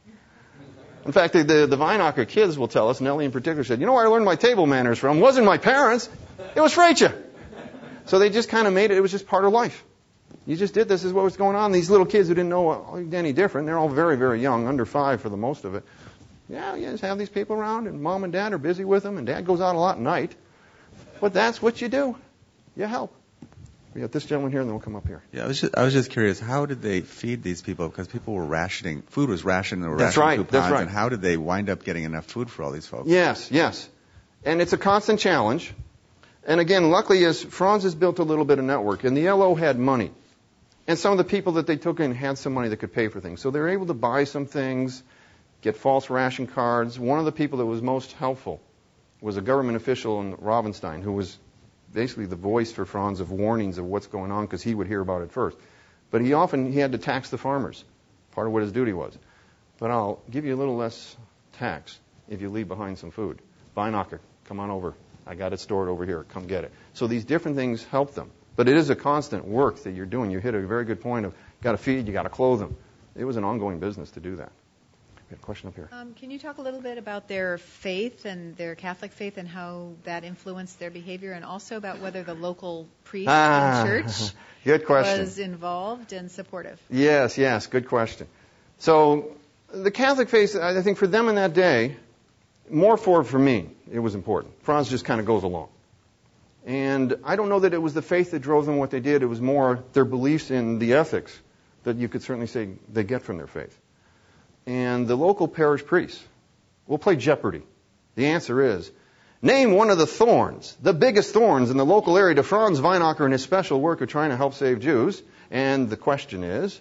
In fact, the Weinacher kids will tell us, Nellie in particular said, you know where I learned my table manners from? It wasn't my parents. It was Freitje. So they just kind of made it. It was just part of life. You just did this. This is what was going on. These little kids who didn't know any different, they're all very, very young, under 5 for the most of it. Yeah, you just have these people around, and mom and dad are busy with them, and dad goes out a lot at night. But that's what you do. You help. We got this gentleman here, and then we'll come up here. Yeah, I was just curious, how did they feed these people? Because people were rationing, food was rationed, and they were That's rationing right, coupons, that's right. and how did they wind up getting enough food for all these folks? Yes, yes. And it's a constant challenge. And again, luckily, as Franz has built a little bit of network, and the LO had money. And some of the people that they took in had some money that could pay for things. So they were able to buy some things, get false ration cards. One of the people that was most helpful was a government official in Ravenstein who was basically the voice for Franz of warnings of what's going on because he would hear about it first. But he had to tax the farmers, part of what his duty was. But I'll give you a little less tax if you leave behind some food. Weinacher, come on over. I got it stored over here. Come get it. So these different things help them. But it is a constant work that you're doing. You hit a very good point of got to feed, you got to clothe them. It was an ongoing business to do that. We have a question up here. Can you talk a little bit about their faith and their Catholic faith and how that influenced their behavior, and also about whether the local priest in church good question. was involved and supportive? Yes, good question. So the Catholic faith, I think for them in that day, more for me, it was important. Franz just kind of goes along. And I don't know that it was the faith that drove them what they did. It was more their beliefs in the ethics that you could certainly say they get from their faith. And the local parish priest will play Jeopardy. The answer is, name one of the thorns, the biggest thorns in the local area to Franz Weinacher and his special work of trying to help save Jews. And the question is,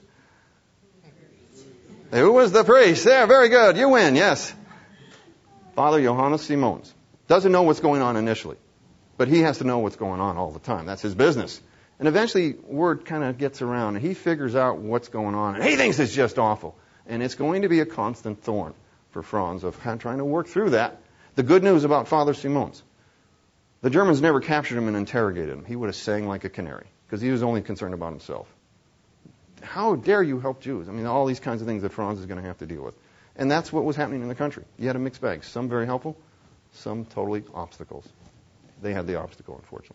who was the priest? There, very good. You win, yes. Father Johannes Simons. Doesn't know what's going on initially. But he has to know what's going on all the time. That's his business. And eventually, word kind of gets around, and he figures out what's going on, and he thinks it's just awful. And it's going to be a constant thorn for Franz of trying to work through that. The good news about Father Simons, the Germans never captured him and interrogated him. He would have sang like a canary, because he was only concerned about himself. How dare you help Jews? I mean, all these kinds of things that Franz is going to have to deal with. And that's what was happening in the country. You had a mixed bag. Some very helpful, some totally obstacles. They had the obstacle, unfortunately.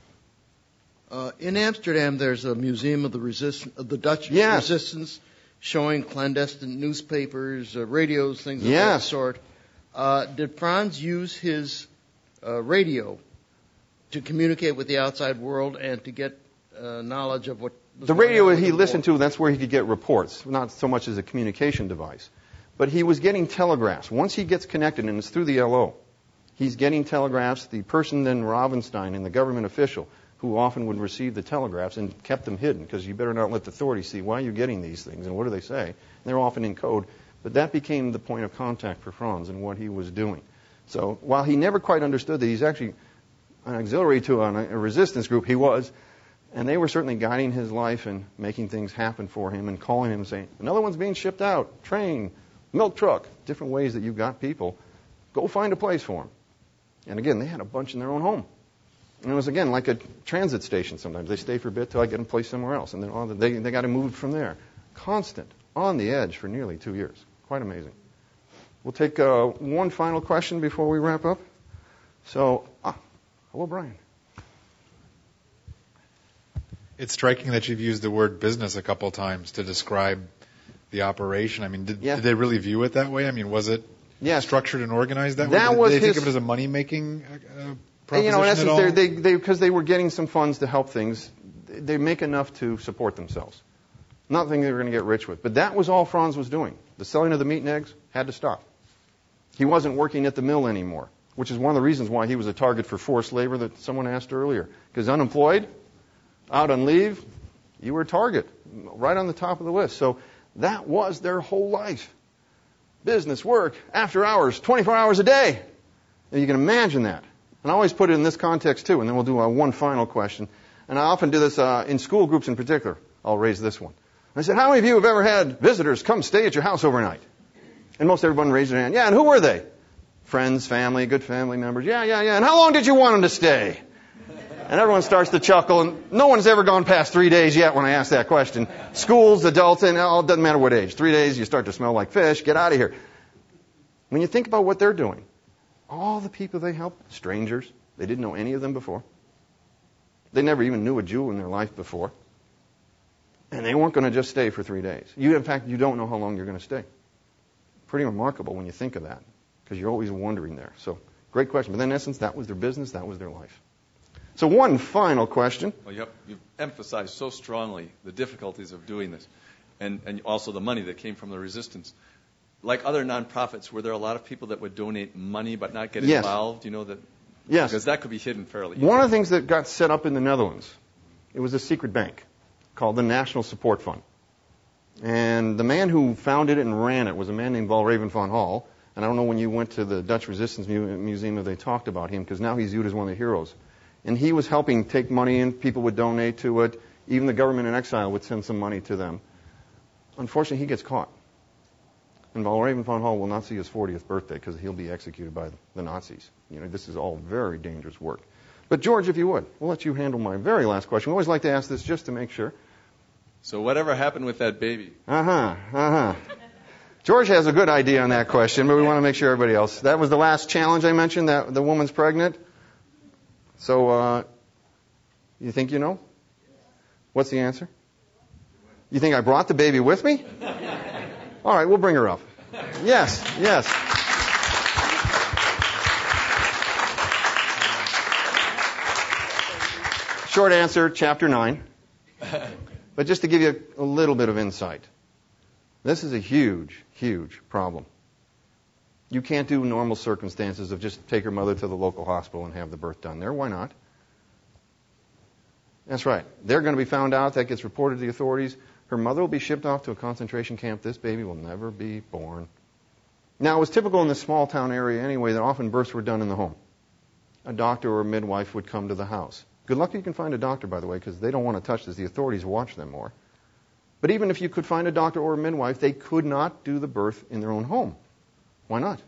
In Amsterdam, there's a museum of the Dutch yes. resistance, showing clandestine newspapers, radios, things of yes. that sort. Did Franz use his radio to communicate with the outside world and to get knowledge of what was the going radio on he listened to? That's where he could get reports, not so much as a communication device. But he was getting telegraphs. Once he gets connected, and it's through the LO, he's getting telegraphs. The person then, Ravenstein, and the government official, who often would receive the telegraphs and kept them hidden, because you better not let the authorities see why you're getting these things and what do they say. And they're often in code. But that became the point of contact for Franz and what he was doing. So while he never quite understood that he's actually an auxiliary to a resistance group, he was. And they were certainly guiding his life and making things happen for him and calling him and saying, another one's being shipped out, train, milk truck, different ways that you got people. Go find a place for them. And again, they had a bunch in their own home. And it was, again, like a transit station sometimes. They stay for a bit till I get them placed somewhere else. And then they got to move from there. Constant, on the edge for nearly 2 years. Quite amazing. We'll take one final question before we wrap up. So, hello, Brian. It's striking that you've used the word business a couple times to describe the operation. I mean, did they really view it that way? I mean, was it structured and organized that way? Did they think of it as a money-making proposition in essence, at all? Because they were getting some funds to help things, they make enough to support themselves. Nothing they were going to get rich with. But that was all Franz was doing. The selling of the meat and eggs had to stop. He wasn't working at the mill anymore, which is one of the reasons why he was a target for forced labor that someone asked earlier. Because unemployed, out on leave, you were a target, right on the top of the list. So that was their whole life. Business, work, after hours, 24 hours a day. And you can imagine that. And I always put it in this context, too, and then we'll do one final question. And I often do this in school groups in particular. I'll raise this one. I said, how many of you have ever had visitors come stay at your house overnight? And most everyone raised their hand. Yeah, and who were they? Friends, family, good family members. Yeah. And how long did you want them to stay? And everyone starts to chuckle, and no one's ever gone past 3 days yet when I ask that question. Schools, adults, and it doesn't matter what age. 3 days, you start to smell like fish. Get out of here. When you think about what they're doing, all the people they help, strangers, they didn't know any of them before. They never even knew a Jew in their life before. And they weren't going to just stay for 3 days. In fact, you don't know how long you're going to stay. Pretty remarkable when you think of that, because you're always wondering there. So, great question. But in essence, that was their business, that was their life. So one final question. Well, you've emphasized so strongly the difficulties of doing this, and also the money that came from the resistance. Like other nonprofits, were there a lot of people that would donate money but not get involved? You know that. Yes. Because that could be hidden fairly easily. One of the things that got set up in the Netherlands, it was a secret bank called the National Support Fund. And the man who founded it and ran it was a man named Walraven van Hal. And I don't know when you went to the Dutch Resistance Museum if they talked about him, because now he's viewed as one of the heroes. And he was helping take money in. People would donate to it. Even the government in exile would send some money to them. Unfortunately, he gets caught. And Walraven van Hal will not see his 40th birthday because he'll be executed by the Nazis. This is all very dangerous work. But George, if you would, we'll let you handle my very last question. We always like to ask this just to make sure. So whatever happened with that baby? George has a good idea on that question, but we want to make sure everybody else. That was the last challenge I mentioned, that the woman's pregnant. So, you think you know? What's the answer? You think I brought the baby with me? All right, we'll bring her up. Yes. Short answer, chapter 9. But just to give you a little bit of insight, this is a huge, huge problem. You can't do normal circumstances of just take her mother to the local hospital and have the birth done there. Why not? That's right. They're going to be found out. That gets reported to the authorities. Her mother will be shipped off to a concentration camp. This baby will never be born. Now, it was typical in this small town area anyway that often births were done in the home. A doctor or a midwife would come to the house. Good luck if you can find a doctor, by the way, because they don't want to touch this. The authorities watch them more. But even if you could find a doctor or a midwife, they could not do the birth in their own home. Why not?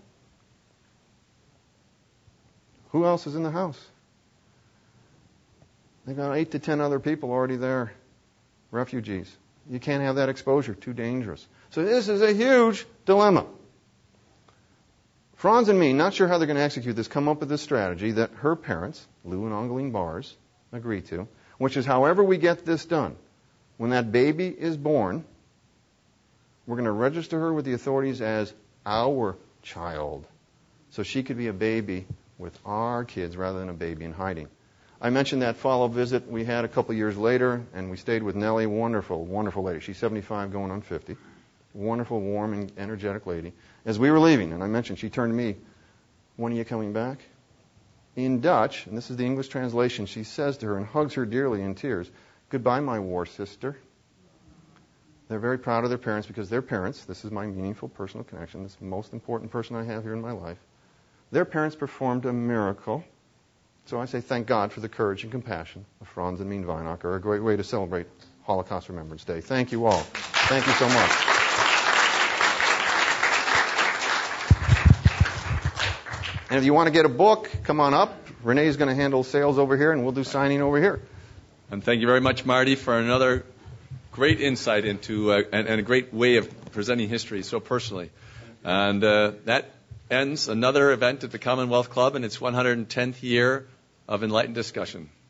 Who else is in the house? They've got 8 to 10 other people already there, refugees. You can't have that exposure, too dangerous. So this is a huge dilemma. Franz and me, not sure how they're going to execute this, come up with this strategy that her parents, Lou and Angeline Bars, agree to, which is however we get this done. When that baby is born, we're going to register her with the authorities as our child. So she could be a baby with our kids rather than a baby in hiding. I mentioned that follow-up visit we had a couple years later, and we stayed with Nellie, wonderful, wonderful lady. She's 75 going on 50. Wonderful, warm, and energetic lady. As we were leaving, and I mentioned, she turned to me, "When are you coming back?" In Dutch, and this is the English translation, she says to her and hugs her dearly in tears, "Goodbye, my war sister." They're very proud of their parents because their parents, this is my meaningful personal connection, this is the most important person I have here in my life, their parents performed a miracle. So I say thank God for the courage and compassion of Franz and Mien Weinacher, a great way to celebrate Holocaust Remembrance Day. Thank you all. Thank you so much. And if you want to get a book, come on up. Renee's going to handle sales over here, and we'll do signing over here. And thank you very much, Marty, for another great insight into and a great way of presenting history so personally. And that ends another event at the Commonwealth Club in its 110th year of enlightened discussion.